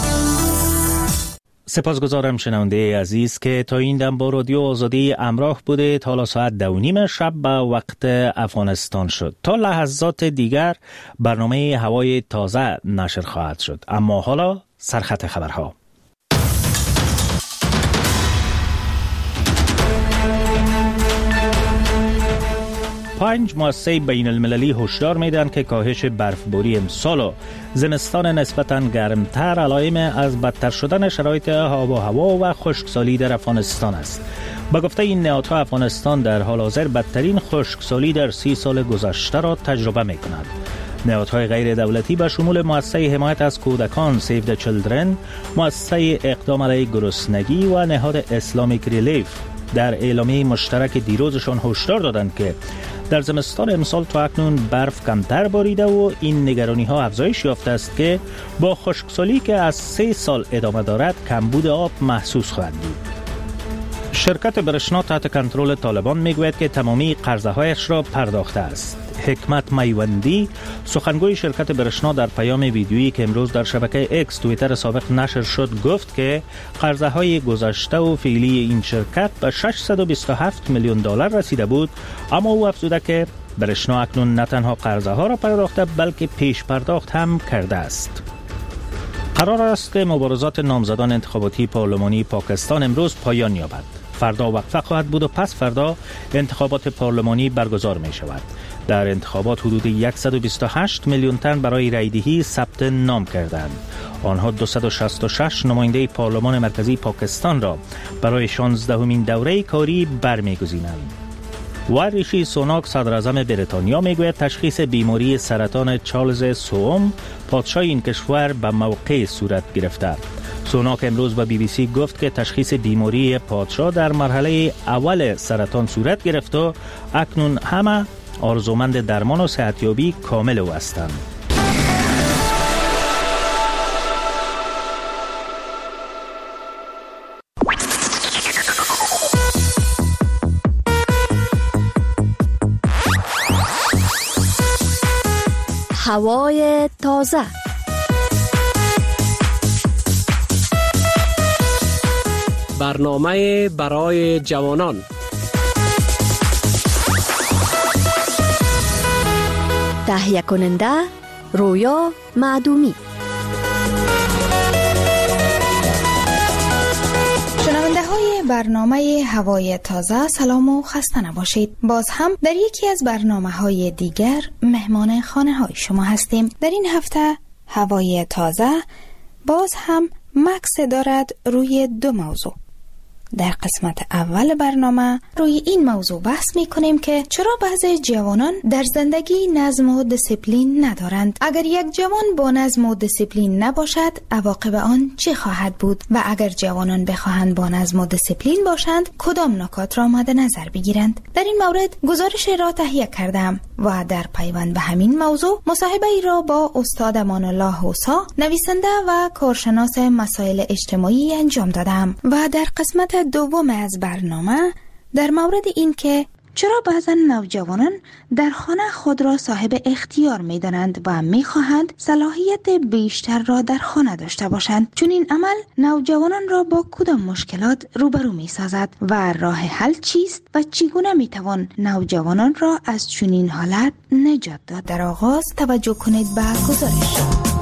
سپاسگزارم شنونده عزیز که تا این دم با رادیو آزادی همراه بوده. تا ساعت دو و نیم شب به وقت افغانستان شد. تا لحظات دیگر برنامه هوای تازه نشر خواهد شد. اما حالا سرخط خبرها. پنج مؤسسه بین المللی هشدار میدن که کاهش برفباری امسال و زمستان نسبتاً گرمتر علائم از بدتر شدن شرایط آب و هوا و خشکسالی در افغانستان است. با گفته این نهادها افغانستان در حال حاضر بدترین خشکسالی در سی سال گذشته را تجربه می کند. نهادهای غیر دولتی به شمول مؤسسه حمایت از کودکان سیو د چیلدرن، مؤسسه اقدام علیه گرسنگی و نهاد اسلامیک ریلیف در اعلامیه مشترک دیروزشان هشدار دادند که در زمستان امسال تا اکنون برف کمتر باریده و این نگرانی ها افزایش یافته است که با خشکسالی که از سه سال ادامه دارد کمبود آب محسوس خواهد بود. شرکت برشنا تحت کنترل طالبان میگوید که تمامی قرضه هایش را پرداخته است. حکمت میوندی سخنگوی شرکت برشنا در پیام ویدیویی که امروز در شبکه اکس توییتر سابق نشر شد گفت که قرضه های گذشته و فعلی این شرکت به ششصد و بیست و هفت میلیون دلار رسیده بود، اما او افزوده که برشنا اکنون نه تنها قرضه ها را پرداخته بلکه پیش پرداخت هم کرده است. قرار است که مبارزات نامزدان انتخاباتی پارلمانی پاکستان امروز پایان یابد. فردا وقفه خواهد بود و پس فردا انتخابات پارلمانی برگزار می شود. در انتخابات حدود صد و بیست و هشت میلیون تن برای رایدهی ثبت نام کردند. آنها دویست و شصت و شش نماینده پارلمان مرکزی پاکستان را برای شانزدهمین دوره کاری برمیگزینند. و ریشی سوناک صدر اعظم بریتانیا میگوید تشخیص بیماری سرطان چارلز سوم پادشاه این کشور به موقع صورت گرفته. سوناک امروز به بی بی سی گفت که تشخیص بیماری پادشاه در مرحله اول سرطان صورت گرفت و اکنون همه آرزومند درمان و صحتیابی کامل او هستند. هوای تازه. برنامه برای جوانان. تهیه کننده رویا معدومی. شنونده های برنامه هوای تازه سلام و خسته نباشید. باز هم در یکی از برنامه های دیگر مهمان خانه های شما هستیم. در این هفته هوای تازه باز هم مکس دارد روی دو موضوع. در قسمت اول برنامه روی این موضوع بحث می کنیم که چرا بعضی جوانان در زندگی نظم و دیسیپلین ندارند. اگر یک جوان با نظم و دیسیپلین نباشد عواقب آن چه خواهد بود و اگر جوانان بخواهند با نظم و دیسیپلین باشند کدام نکات را مد نظر بگیرند. در این مورد گزارش را تهیه کردم و در پیوند به همین موضوع مصاحبه ای را با استاد امان الله حوسا نویسنده و کارشناس مسائل اجتماعی انجام دادم و در قسمت دوم از برنامه در مورد این که چرا بعضا نوجوانان در خانه خود را صاحب اختیار می دانند و می خواهند صلاحیت بیشتر را در خانه داشته باشند، چون این عمل نوجوانان را با کدام مشکلات روبرو می سازد و راه حل چیست و چگونه می توان نوجوانان را از چنین حالت نجات داد. در آغاز توجه کنید به گزارش.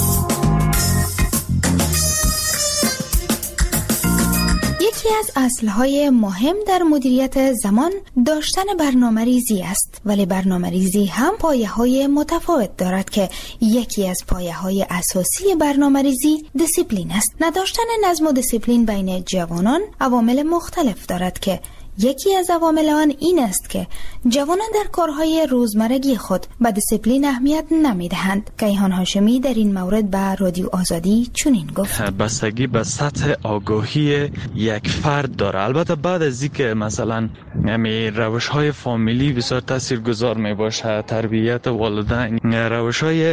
یکی از اصلهای مهم در مدیریت زمان داشتن برنامه ریزی است، ولی برنامه ریزی هم پایه های متفاوت دارد که یکی از پایه های اساسی برنامه ریزی دیسیپلین است. نداشتن نظم و دیسیپلین بین جوانان عوامل مختلف دارد که یکی از عوامل آن این است که جوانان در کارهای روزمرگی خود به دیسیپلین اهمیت نمیدهند. کیهان هاشمی در این مورد به رادیو آزادی چنین گفت: بستگی به سطح آگاهی یک فرد داره. البته بعد از اینکه مثلا می روش های فامیلی بسیار تاثیرگذار می باشه، تربیت والدین، روش های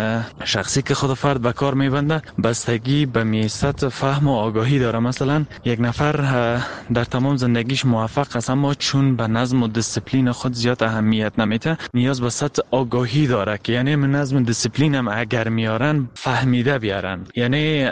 شخصی که خود فرد به کار می بنده، بستگی به می سطح فهم و آگاهی داره. مثلا یک نفر در تمام زندگیش موفق است، اما چون به نظم و دیسیپلین خود زیاد اهمیت نمیده، نیاز به سطح آگاهی داره که یعنی من نظم و دیسیپلین هم اگر میارن فهمیده بیارن، یعنی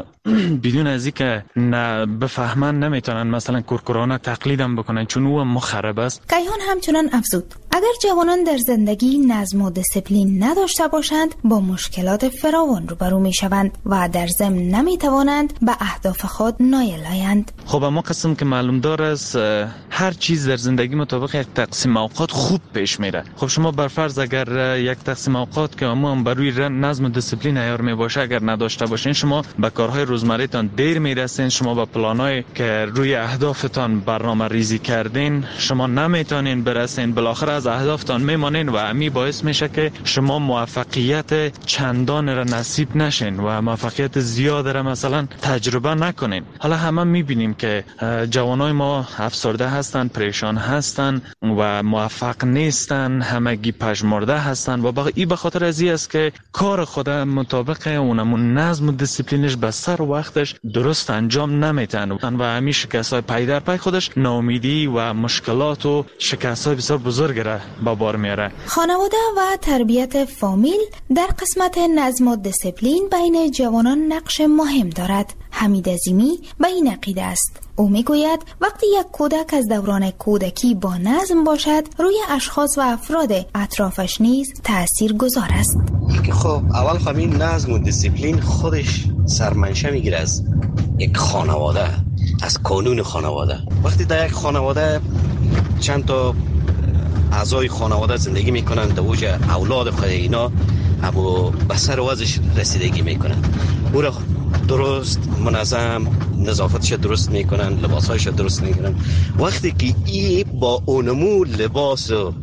بدون از اینکه نه بفهمن نمیتونن مثلا کورکورانه تقلیدم بکنن چون او مخرب است. کیهان همچنان افزود: اگر جوانان در زندگی نظم و دیسیپلین نداشته باشند با مشکلات فراوان روبرو میشوند و در ضمن نمیتوانند به اهداف خود نایل آیند. خب اما قسم که معلوم داره است هر چیز در زندگی مطابق یک تقسیم اوقات خوب پیش میره. خب شما بر فرض اگر یک تقسیم اوقات که اما بر روی نظم و دیسیپلین عیار می باشه اگر نداشته باشین، شما به کارهای روزمره‌تان دیر میرسین، شما به پلانای که روی اهدافتان برنامه ریزی کردین شما نمیتونین برسین، بالاخره از اهدافتان میمانین و امی باعث میشه که شما موفقیت چندان را نصیب نشین و موفقیت زیاد را مثلا تجربه نکنین. حالا همه میبینیم که جوانای ما افسرده هستن، پریشان هستن و موفق نیستن، همگی پژمرده هستن و با این به خاطر از این است که کار خود مطابق اونمون نظم و دیسیپلینش به سر وقتش درست انجام نمیتن و همین شکست‌های پی در پی خودش ناامیدی و مشکلات و شکست‌های بسیار بزرگ را به بار میاره. خانواده و تربیت فامیل در قسمت نظم و دیسیپلین بین جوانان نقش مهم دارد. حمید عظیمی به این عقیده است. او میگوید وقتی یک کودک از دوران کودکی با نظم باشد، روی اشخاص و افراد اطرافش نیز تأثیر گذار است. خب اول خب این نظم و دیسیپلین خودش سرمنشه میگیره از یک خانواده، از قانون خانواده. وقتی در یک خانواده چند تا اعضای خانواده زندگی میکنن، در اوج اولاد خود اینا اما به سر وضعش رسیدگی میکنن، او را درست منظم نظافتش درست میکنن، لباسهایش درست میکنن. وقتی که ای با اونمو لباس و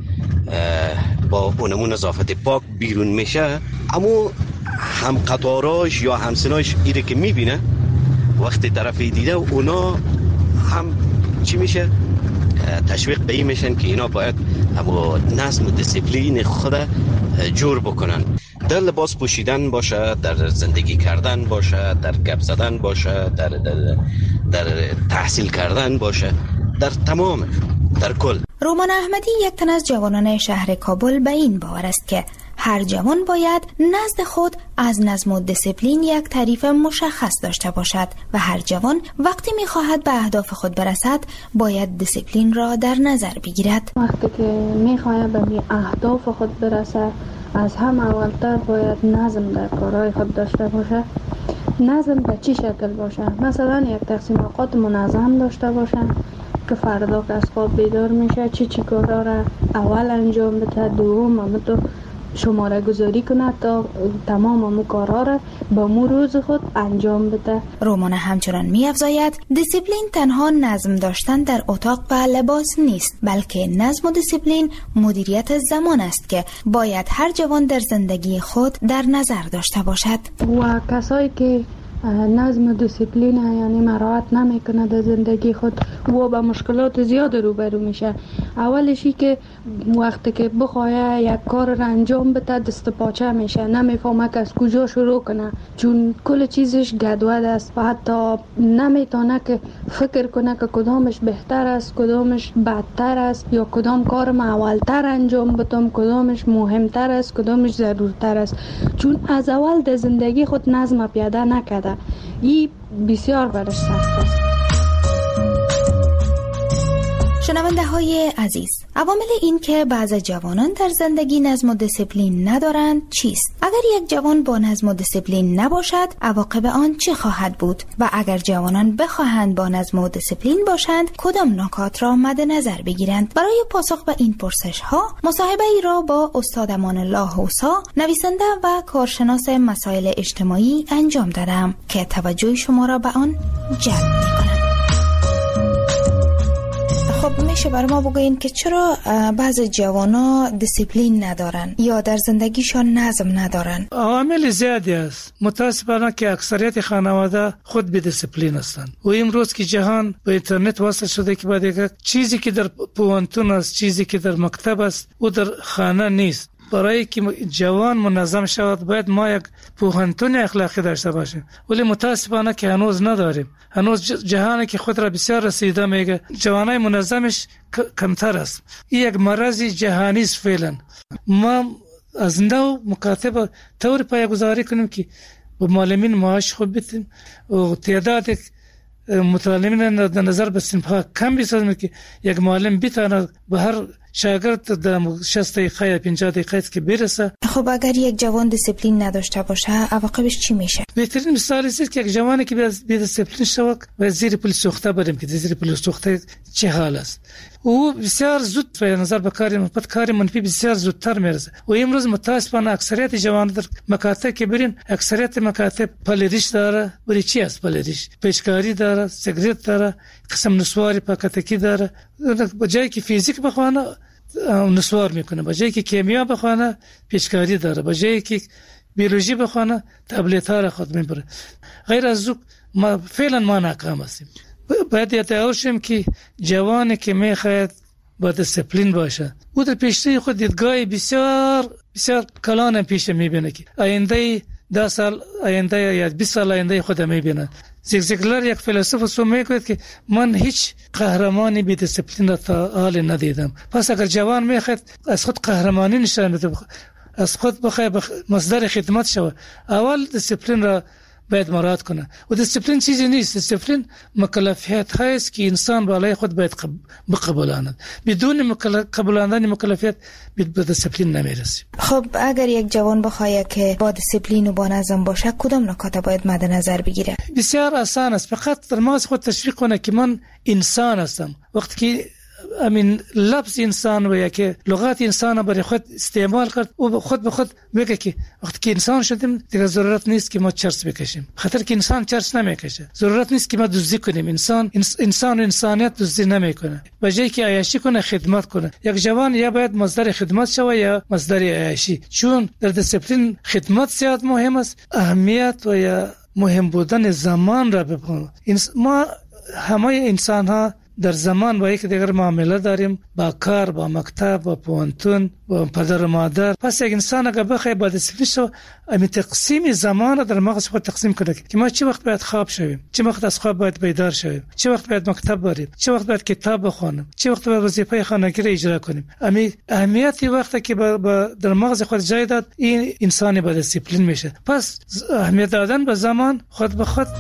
با اونمو نظافت پاک بیرون میشه، اما هم قطاراش یا همسناش ایره که میبینه، وقتی طرفی دیده اونا هم چی میشه؟ تشویق به این میشن که اینا باید اما نظم و دیسیپلین خود جور بکنن. در لباس پوشیدن باشه، در زندگی کردن باشه، در گپ زدن باشه، در, در, در تحصیل کردن باشه، در تمام، در کل. رومان احمدی یک تن از جوانان شهر کابل به این باور است که هر جوان باید نزد خود از نظم و دیسیپلین یک تعریف مشخص داشته باشد و هر جوان وقتی می‌خواهد به اهداف خود برسد باید دیسیپلین را در نظر بگیرد. وقتی که می‌خواهد به اهداف خود برسد از هم اولتر باید نظم در کارهای خود داشته باشه. نظم به چی شکل باشه؟ مثلا یک تقسیم اوقات منظم داشته باشه که فردا که از خواب بیدار میشه چی چی کارا را اول انجام بده، دوم هم تو شماره گذاری کنه تا تمام همون کارها را با مو روز خود انجام بده. رومان همچنان می افزاید دیسیپلین تنها نظم داشتن در اتاق و لباس نیست، بلکه نظم و دیسیپلین مدیریت زمان است که باید هر جوان در زندگی خود در نظر داشته باشد. و کسایی که نظم و دیسیپلین یعنی مراعات نمیکنه در زندگی خود و با مشکلات زیاد روبرو میشه. اولشی که وقتی که بخواه یک کار را انجام بده دست پاچه میشه، نمیفهمه که از کجا شروع کنه چون کل چیزش گدود است و حتی نمیتونه که فکر کنه که کدامش بهتر است، کدامش بدتر است یا کدام کار ما اولتر انجام بدم، کدامش مهمتر است، کدامش ضرورتر است، چون از اول در زندگی خود نظم پیاده نکرده. این بسیار برش سخت است. شنونده های عزیز، عوامل این که بعض جوانان در زندگی نظم و دیسیپلین ندارند چیست؟ اگر یک جوان با نظم و دیسیپلین نباشد عواقب آن چه خواهد بود؟ و اگر جوانان بخواهند با نظم و دیسیپلین باشند کدام نکات را مد نظر بگیرند؟ برای پاسخ به این پرسش ها مصاحبه ای را با استاد امان الله حوسا، نویسنده و کارشناس مسائل اجتماعی انجام دادم که توجه شما را به آن جلب می‌کند. خب میشه برای ما بگوین که چرا بعض جوانا دیسیپلین ندارن یا در زندگیشان نظم ندارن؟ عوامل زیادی است. متاسفانه که اکثریت خانواده خود بی دیسیپلین هستند و امروز که جهان به اینترنت وصل شده که بعد یک چیزی که در پوانتون است، چیزی که در مکتب است و در خانه نیست. برای که جوان منظم شود باید ما یک پوهنتون اخلاقی داشته باشیم، ولی متاسفانه که هنوز نداریم. هنوز جهانی که خود را بسیار رسیده میگه جوانای منظمش کمتر است. این یک مرض جهانی است فعلا. ما از نو مکاتب طور پایه‌گذاری کنیم که به معلمین معاش خوب بدیم و تعداد متعلمین در نظر به صنف‌ها کم بسازیم که یک معلم بتونه به هر شاگرد در شصت دقیقه یا پنجاه دقیقه که برسه. خب اگر یک جوان دیسیپلین نداشته باشه عواقبش چی میشه؟ بهترین مثال است که یک جوانی که بی دیسیپلین شود و زیر پل سوخته بریم که زیر پل سوخته چه حال است. او بسیار زود به نظر به کار مثبت کار منفی بسیار زودتر میرسه و امروز متاسفانه اکثریت جوانان در مکاتب که برین اکثریت مکاتب پلیریش داره. ولی چی است پلیریش؟ پیشکاری داره، سیگریت داره، قسم نسواری پاکتکی داره. به جایی که فیزیک بخوانه نسوار میکنه، به جایی که کیمیا بخوانه پیشکاری داره، به جایی که بیولوژی بخوانه تبلیت ها را خود میبره. غیر از او ما فعلا ما ناکام هستیم. باید یاد شیم که جوانی که میخواهد با دیسیپلین باشه او در پیشروی خود دیدگاه بسیار بسیار کلان پیش میبینه که آینده ده سال آینده یا بیست سال آینده خود میبینه. زیگزیگلر یک فیلسوف سو میگوید که من هیچ قهرمانی بی دیسیپلین را تا حال ندیدم. پس اگر جوان میخواد از خود قهرمانی نشان بده، از خود بخواد مصدر خدمت شود، اول دیسیپلین را باید مراعات کنه. و دیسیپلین چیزی نیست. دیسیپلین مکلفیت هست که انسان بالای خود باید بقبولاند. بدون قبولاندن مکلفیت به دیسیپلین نمیرسیم. خب اگر یک جوان بخواد که با دیسیپلین و با نظم باشه کدام نکات باید مد نظر بگیره؟ بسیار آسان است. فقط در مغز خود تشویق کنه که من انسان هستم. وقتی که امین لفظ انسان و یا که لغت انسان برای خود استعمال کرد و خود به خود میگه که وقتی که انسان شدیم دیگه ضرورت نیست که ما چرس بکشیم، خاطر که انسان چرس نمیکشه. ضرورت نیست که ما دزدی کنیم. انسان انسان انسانیت دزدی نمیکنه. به جای که عیاشی کنه خدمت کنه. یک جوان یا باید مصدر خدمت شوه یا مصدر عیاشی، چون در دیسیپلین خدمت زیاد مهم است. اهمیت و یا مهم بودن زمان را بپنه. ما همه انسان ها در زمان با یک دیگر معامله داریم، با کار، با مکتب، با پوانتون، با پدر و مادر. پس یک انسان اگر بخواد با دیسیپلین شو امی تقسیم زمان را در مغز خود تقسیم کنه که ما چه وقت باید خواب شویم، چه وقت از خواب باید بیدار شویم، چه وقت باید مکتب بریم، چه وقت باید کتاب بخونیم، چه وقت باید وظیفه خانگی را اجرا کنیم. امی اهمیتی وقتی که با, با در مغز خود جای داد این انسان با دیسیپلین میشه. پس اهمیت دادن به زمان خود به خود.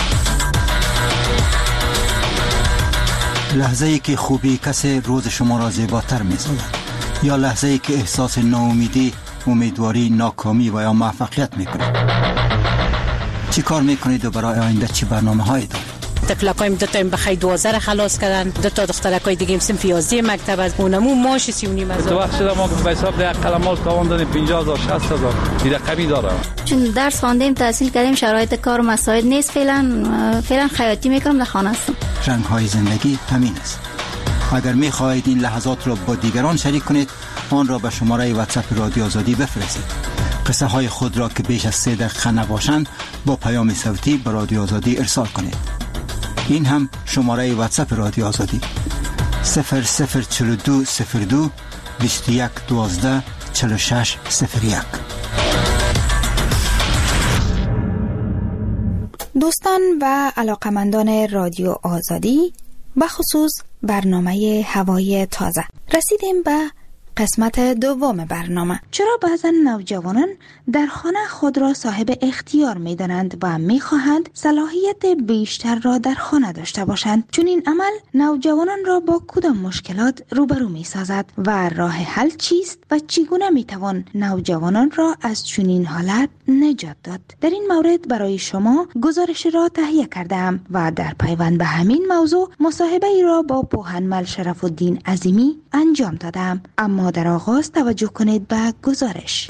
لحظه ای که خوبی کسی روز شما را زیباتر می‌سازد یا لحظه ای که احساس ناامیدی، امیدواری، ناکامی و یا موفقیت می‌کنید. چی کار می‌کنید و برای آینده چی برنامه‌هایی دارید؟ تکلکایم دو تا بخای دوازده را خلاص کردن، دو تا دخترکای دیگه هم صنف یازده مکتب از اونمو ماش سی و نیم هزار. تو وقت شده ما به حساب ده قلمال تاوان دادیم پنجاه هزار شصت هزار این رقمی داره. چون درس خواندیم تحصیل کردیم شرایط کار و مساعد نیست. فعلا فعلا خیاطی میکنم در خانه هستم. رنگ های زندگی همین است. اگر می‌خواهید این لحظات را با دیگران شریک کنید آن را به شماره واتساپ رادیو آزادی بفرستید. قصه های خود را که بیش از سه دقیقه نباشند با پیام صوتی به رادیو آزادی ارسال کنید. این هم شماره واتساپ رادیو آزادی صفر صفر چهل و دو صفر دو بیست و یک دوازده چهل و شش صفر یک. دوستان و علاقمندان رادیو آزادی، بخصوص برنامه هوای تازه، رسیدیم به قسمت دوم برنامه. چرا بعضا نوجوانان در خانه خود را صاحب اختیار می دانند و می خواهند صلاحیت بیشتر را در خانه داشته باشند؟ چون این عمل نوجوانان را با کدام مشکلات روبرو می سازد و راه حل چیست و چگونه می توان نوجوانان را از چنین حالت نجات داد؟ در این مورد برای شما گزارش را تهیه کردم و در پیوند به همین موضوع مصاحبه ای را با پوهنمل شرف الدین عظیمی انجام دادم. اما در آغاز توجه کنید به گزارش.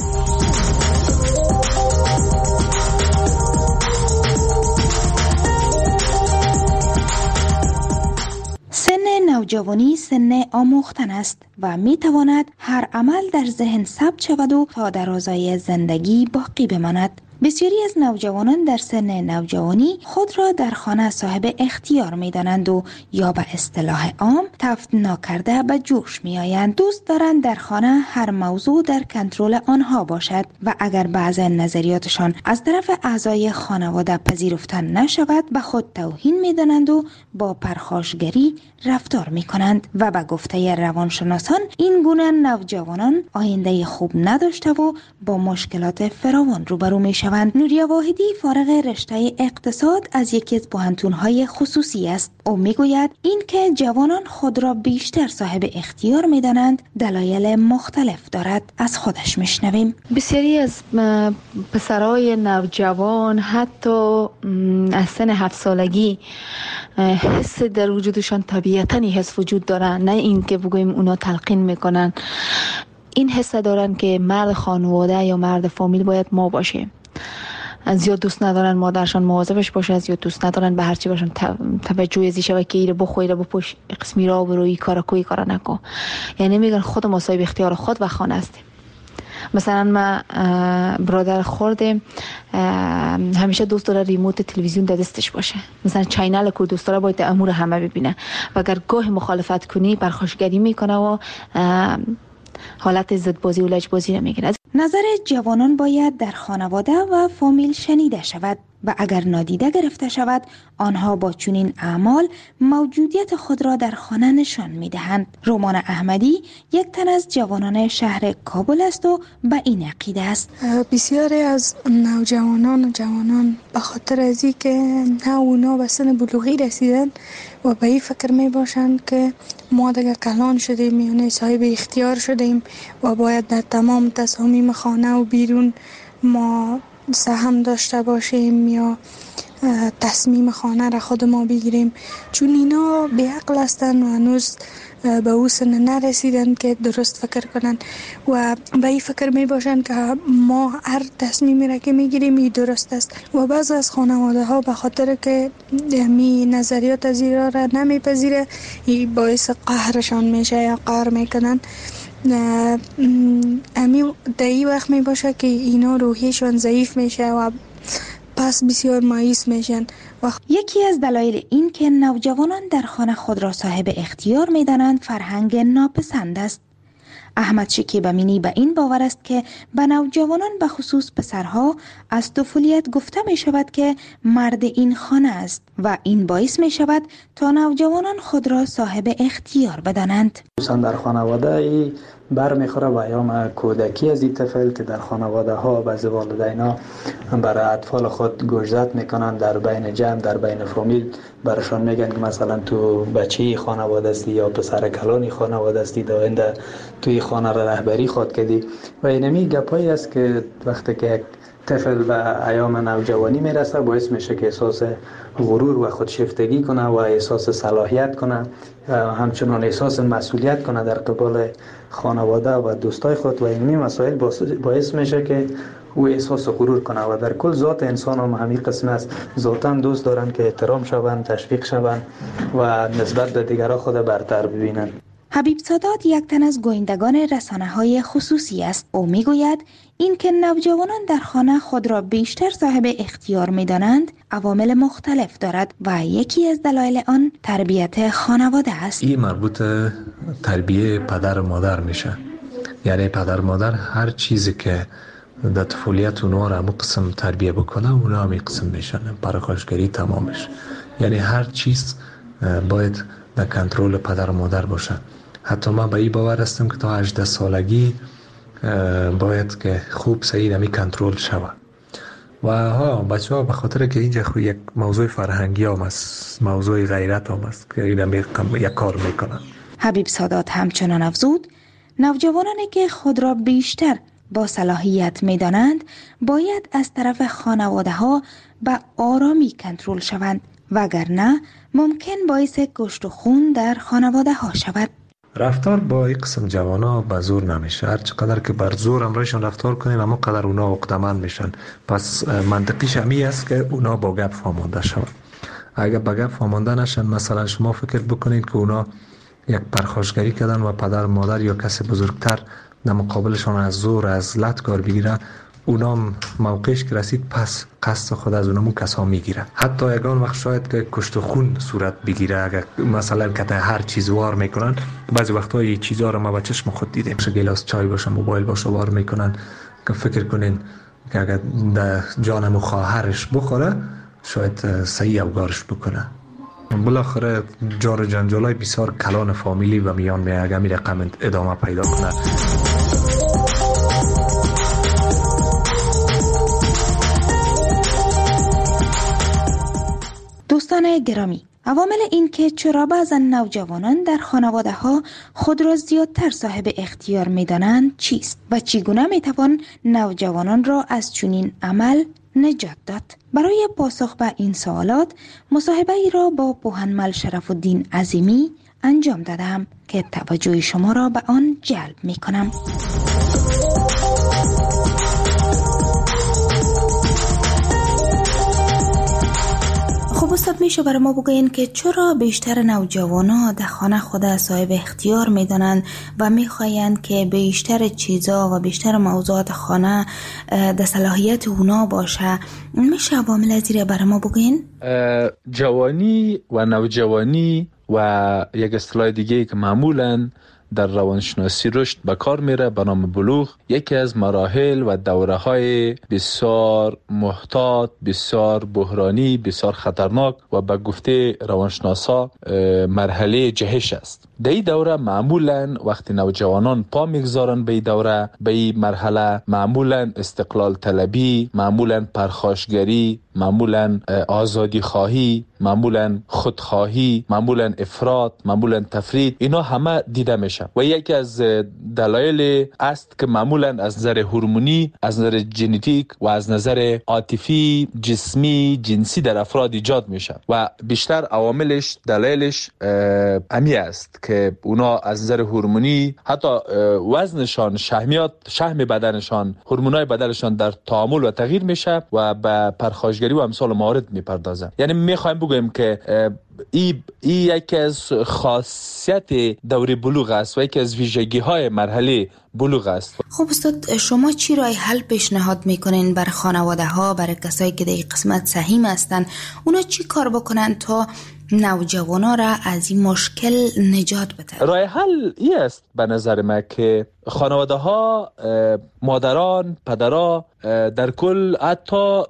سن نوجوانی سن آموختن است و می تواند هر عمل در ذهن ثبت شود و تا درازای زندگی باقی بماند. بسیاری از نوجوانان در سن نوجوانی خود را در خانه صاحب اختیار می دانند و یا به اصطلاح عام تفت ناکرده به جوش می آیند. دوست دارند در خانه هر موضوع در کنترل آنها باشد و اگر بعض نظریاتشان از طرف اعضای خانواده پذیرفته نشود به خود توهین می دانند و با پرخاشگری رفتار می کنند و به گفته روانشناسان این گونه نوجوانان آینده خوب نداشته و با مشکلات فراوان روبرو می شوند. نوریا واحدی فارغ رشته اقتصاد از یکی از پوهنتون‌های خصوصی است. او میگوید این که جوانان خود را بیشتر صاحب اختیار می‌دانند دلایل مختلف دارد. از خودش میشنویم. بسیاری از پسرای نوجوان حتی از سن هفت سالگی حس در وجودشان طبیعتاً حس وجود دارن، نه این که بگوییم اونا تلقین میکنن. این حس دارن که مرد خانواده یا مرد فامیل باید ما باشیم. از زیاد دوست ندارن مادرشان مواظبش باشه، از زیاد دوست ندارن به هر چی باشن توجه ازی شوه که ایره بخوی را بپوش قسمی را بروی کارا کوی کارا نکو. یعنی میگن خود ما صاحب اختیار خود و خانه هستیم. مثلا ما برادر خورده همیشه دوست داره ریموت تلویزیون در دستش باشه، مثلا چینل کو دوست داره باید امور همه ببینه و اگر گاه مخالفت کنی پرخاشگری میکنه و حالت ضدبازی و لجبازی رو میگیره. نظر جوانان باید در خانواده و فامیل شنیده شود و اگر نادیده گرفته شود آنها با چنین اعمال موجودیت خود را در خانه نشان میدهند. رومان احمدی یک تن از جوانان شهر کابل است و به این عقیده است. بسیاری از نوجوانان و جوانان به خاطر از اینکه نه اونا به سن بلوغی رسیدن و به این فکر می باشند که ما دیگه کلان شدیم، یعنی صاحب اختیار شدیم و باید در تمام تصامیم خانه و بیرون ما سهم داشته باشیم یا تصمیم خانه را خود ما بگیریم، چون اینا بیعقل هستن و هنوز به او سن نرسیدن که درست فکر کنن و به این فکر می باشن که ما هر تصمیمی را که می گیریم این درست است و بعض از خانواده ها به خاطر که می نظریات از ایرا را نمی پذیره این باعث قهرشان میشه یا قهر میکنن. امی در این وقت می باشه که اینا روحیشان ضعیف میشه و پس بسیار مایوس میشن. یکی از دلایل این که نوجوانان در خانه خود را صاحب اختیار میدانند فرهنگ ناپسند است. احمد شکیب امینی به این باور است که به نوجوانان به خصوص پسرها از طفولیت گفته می شود که مرد این خانه است و این باعث می شود تا نوجوانان خود را صاحب اختیار بدانند. در خانواده ای بر میخوره و ایام کودکی از این طفل که در خانواده ها بعضی والدینا برای اطفال خود گوشزد میکنن در بین جمع در بین فامیل برشان میگن که مثلا تو بچه خانواده استی یا پسر کلانی خانواده استی داینده توی خانه را رهبری خود کردی و اینمی گپایی است که وقتی که یک طفل به ایام نوجوانی میرسه باعث میشه که احساس غرور و خودشیفتگی کنه و احساس صلاحیت کنه، همچنان احساس مسئولیت کنه در قبال خانواده و دوستای خود و اینمی مسائل باعث میشه که او احساس غرور کنه و در کل ذات انسان هم همین قسم است. ذاتاً دوست دارن که احترام شوند، تشویق شوند و نسبت به دیگران خود برتر ببینن. حبیب سادات یک تن از گویندگان رسانه‌های خصوصی است. او میگوید این که نوجوانان در خانه خود را بیشتر صاحب اختیار می‌دانند عوامل مختلف دارد و یکی از دلایل آن تربیت خانواده است. این مربوط تربیت پدر و مادر میشه. یعنی پدر و مادر هر چیزی که در طفولیت اونها را همون قسم تربیه بکنه اونها همین قسم میشن، پرخاشگری تمامش. یعنی هر چیز باید در کنترل پدر و مادر باشه. حتی من به این باور هستم که تا هجده سالگی باید که خوب صحیح نمی کنترل شود و ها بچه ها به خاطر که اینجا خود یک موضوع فرهنگی هم است، موضوع غیرت هم است که این یک کار میکنن. حبیب سادات همچنان افزود نوجوانانی که خود را بیشتر با صلاحیت میدانند باید از طرف خانواده ها به آرامی کنترل شوند وگرنه ممکن باعث کشت و خون در خانواده ها شود. رفتار با این قسم جوانا به زور نمیشه. هر چقدر که بر زور امرایشان رفتار کنیم اما قدر اونا عقده‌مند میشن. پس منطقیش همی است که اونا با گپ فهمانده شون. اگر با گپ فهمانده نشن، مثلا شما فکر بکنید که اونا یک پرخاشگری کردن و پدر مادر یا کسی بزرگتر در مقابلشان از زور از لط کار بگیره، اونام موقعش که رسید پس قصد خود از اونمون کسا میگیره. حتی یگان وقت شاید که کشت و خون صورت بگیره، اگر مثلا که هر چیز وار میکنن. بعضی وقتا این چیزها رو ما با چشم خود دیدیم، گلاس چای باشه، موبایل باشه وار میکنن که فکر کنین که اگر در جانم خواهرش بخوره شاید صحیح اوگارش بکنه. بالاخره جار جنجالای بسیار کلان فامیلی و میان می اگر می رقم ادامه پیدا کنه. دوستان گرامی، عوامل این که چرا بعضا نوجوانان در خانواده ها خود را زیادتر صاحب اختیار می دانند چیست و چگونه می توان نوجوانان را از چنین عمل نجات داد؟ برای پاسخ به این سوالات مصاحبه ای را با بوهنمل شرف الدین عظیمی انجام دادم که توجه شما را به آن جلب می کنم. خب استاد، میشه برای ما بگوین که چرا بیشتر نوجوانا در خانه خود صاحب اختیار میدانند و میخواین که بیشتر چیزا و بیشتر موضوعات خانه در صلاحیت اونا باشه؟ میشه عوامل زیر برای ما بگوین؟ جوانی و نوجوانی و یک اصطلاح دیگه که معمولاً در روانشناسی رشد به کار میره به نام بلوغ، یکی از مراحل و دوره های بسیار محتاط، بسیار بحرانی، بسیار خطرناک و به گفته روانشناسا مرحله جهش است. در این دوره معمولا وقتی نوجوانان پا میگذارن به این دوره، به این مرحله، معمولا استقلال طلبی، معمولا پرخاشگری، معمولا آزادی خواهی، معمولا خودخواهی، معمولا افراط، معمولا تفرید، اینا همه دیده میشه و یکی از دلایل است که معمولا از نظر هورمونی، از نظر ژنتیک و از نظر عاطفی، جسمی، جنسی در افراد ایجاد میشه و بیشتر عواملش، دلایلش امی است که اونا از نظر هورمونی حتی وزنشان، شحمیات، شحم بدنشان، هورمونای بدنشان در تعامل و تغییر میشه و به پرخاشگری و امثال موارد میپردازه. یعنی میخوایم بگویم که ای, ای یکی از خاصیت دوره بلوغ است و یکی از ویژگی های مرحله بلوغ است. خب استاد، شما چی راه حل پیشنهاد میکنین برای خانواده ها، برای کسایی که در این قسمت سهیم هستن؟ اونا چی کار بکنن تا نوجوانا را از این مشکل نجات بده؟ راه حل این است به نظر من که خانواده ها، مادران، پدرها، در کل حتی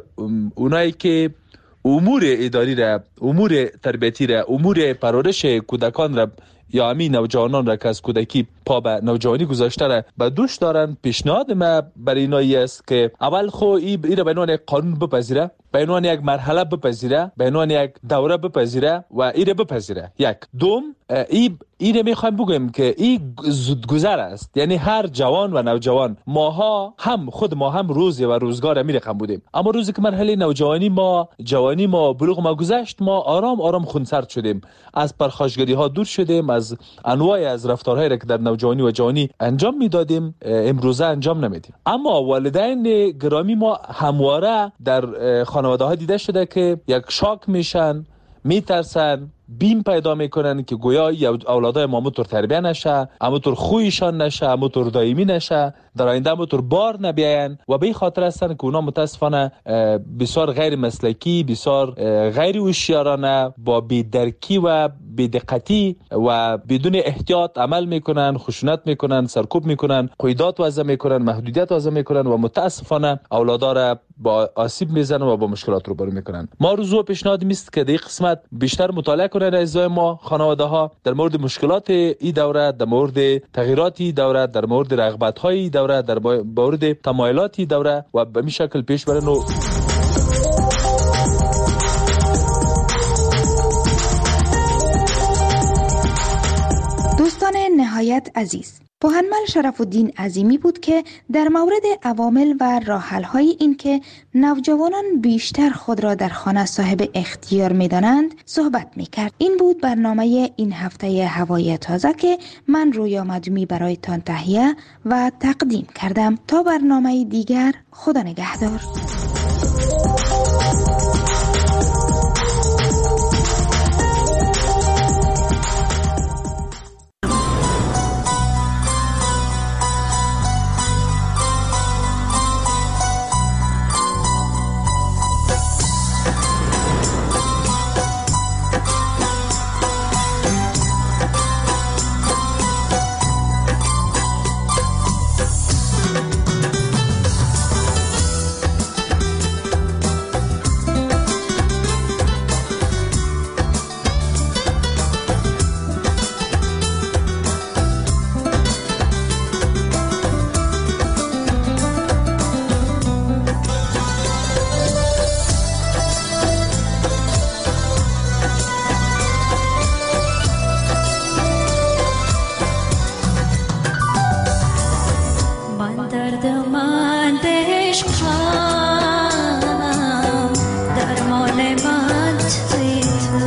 اونایی که امور اداری را، امور تربیتی را، امور پرورش کودکان را یا همین نوجوانان را که از کودکی پا به نوجوانی گذاشته را به دوش دارن، پیشنهاد ما برای اینایی است که اول خو این را به عنوان یک قانون بپذیره، به عنوان یک مرحله بپذیره، به عنوان یک دوره بپذیره و این را بپذیره. یک دوم، این این میخوایم بگویم که این زودگذر است. یعنی هر جوان و نوجوان، ماها هم خود ما هم روزی و روزگار می رقم بودیم، اما روزی که مرحله نوجوانی ما، جوانی ما، بلوغ ما گذشت، ما آرام آرام خونسرد شدیم، از پرخاشگری ها دور شدیم، از انواع از رفتارهایی که در نوجوانی و جوانی انجام میدادیم امروزه انجام نمیدیم. اما والدین گرامی ما همواره در خانواده ها دیده شده که یک شاک میشن، میترسن، بیم پیدا میکنن که گویا اولادای ما همونطور تربیه نشه، همونطور خویشان نشه، همونطور دائمی نشه، در آینده همونطور بار نبیاین و به این خاطر هستن که اونا متاسفانه بسیار غیر مسلکی، بسیار غیر هوشیارانه، با بی‌درکی و بی‌دقتی و بدون احتیاط عمل میکنن، خشونت میکنن، سرکوب میکنن، قیودات وضع میکنن، محدودیت وضع میکنن و متاسفانه اولادا را با آسیب میزنن و با مشکلات روبرو میکنن. ما روزو پیشنهاد میست که در این قسمت بیشتر مطالعه کنن اعضای ما، خانواده ها، در مورد مشکلات این دوره، در مورد تغییرات این دوره، در مورد رغبت های این دوره، در مورد تمایلات این دوره و به این شکل پیش برن. و دوستان نهایت عزیز، بوهنمل شرف الدین عظیمی بود که در مورد عوامل و راه‌حل‌های این که نوجوانان بیشتر خود را در خانه صاحب اختیار می‌دانند صحبت می‌کرد. این بود برنامه این هفته هوای تازه که من رویا مدومی برایتان تهیه و تقدیم کردم. تا برنامه دیگر، خدا نگهدار. عشقم درمان من توی تو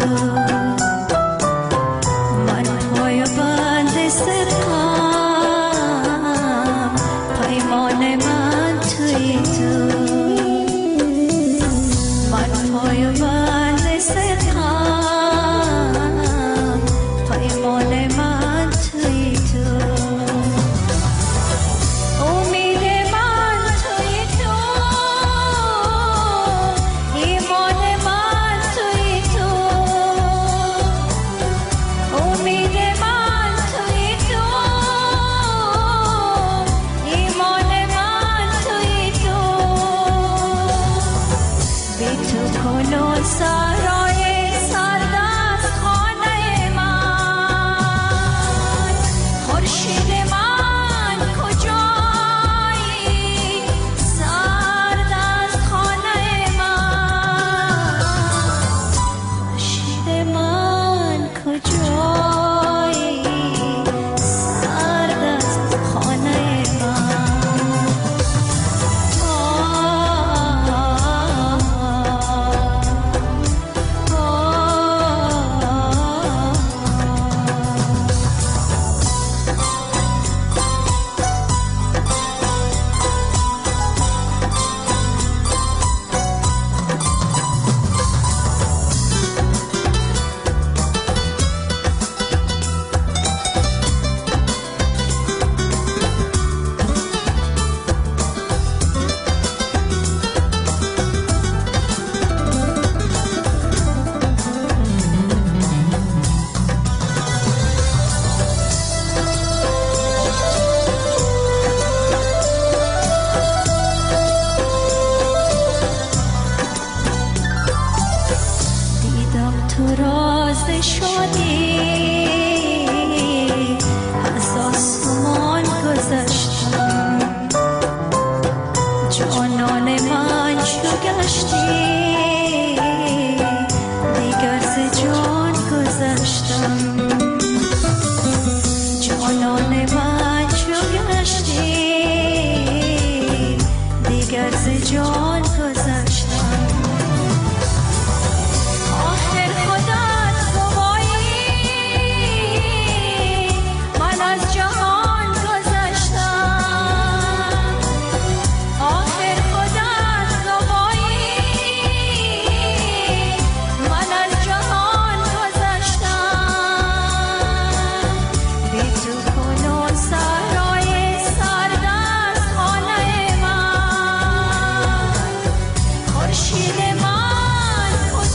من پای بند صدقم پیمان من توی تو من پای بند صدقم پیمان من توی تو امید من توی تو ایمان من توی تو امید من توی تو ایمان من توی تو بی تو کنون سرای سردست خانه من خورشید من کجایی سردست خانه من خورشید من کجایی سردست خانه من دیدم تو راز شادی از آسمان گذشتم جانان من چو گشتی دیگر ز جان گذشتم جانان من چو گشتی دیگر ز جان گذشتم آخر خودت گوایی من از جهان گذشتم آخر خودت گوایی من از جهان گذشتم بی تو کنون سرای سردست خانه من خورشید من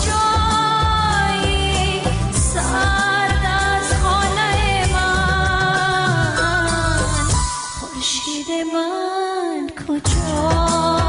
کجایی سردست خانه من خورشید من کجایی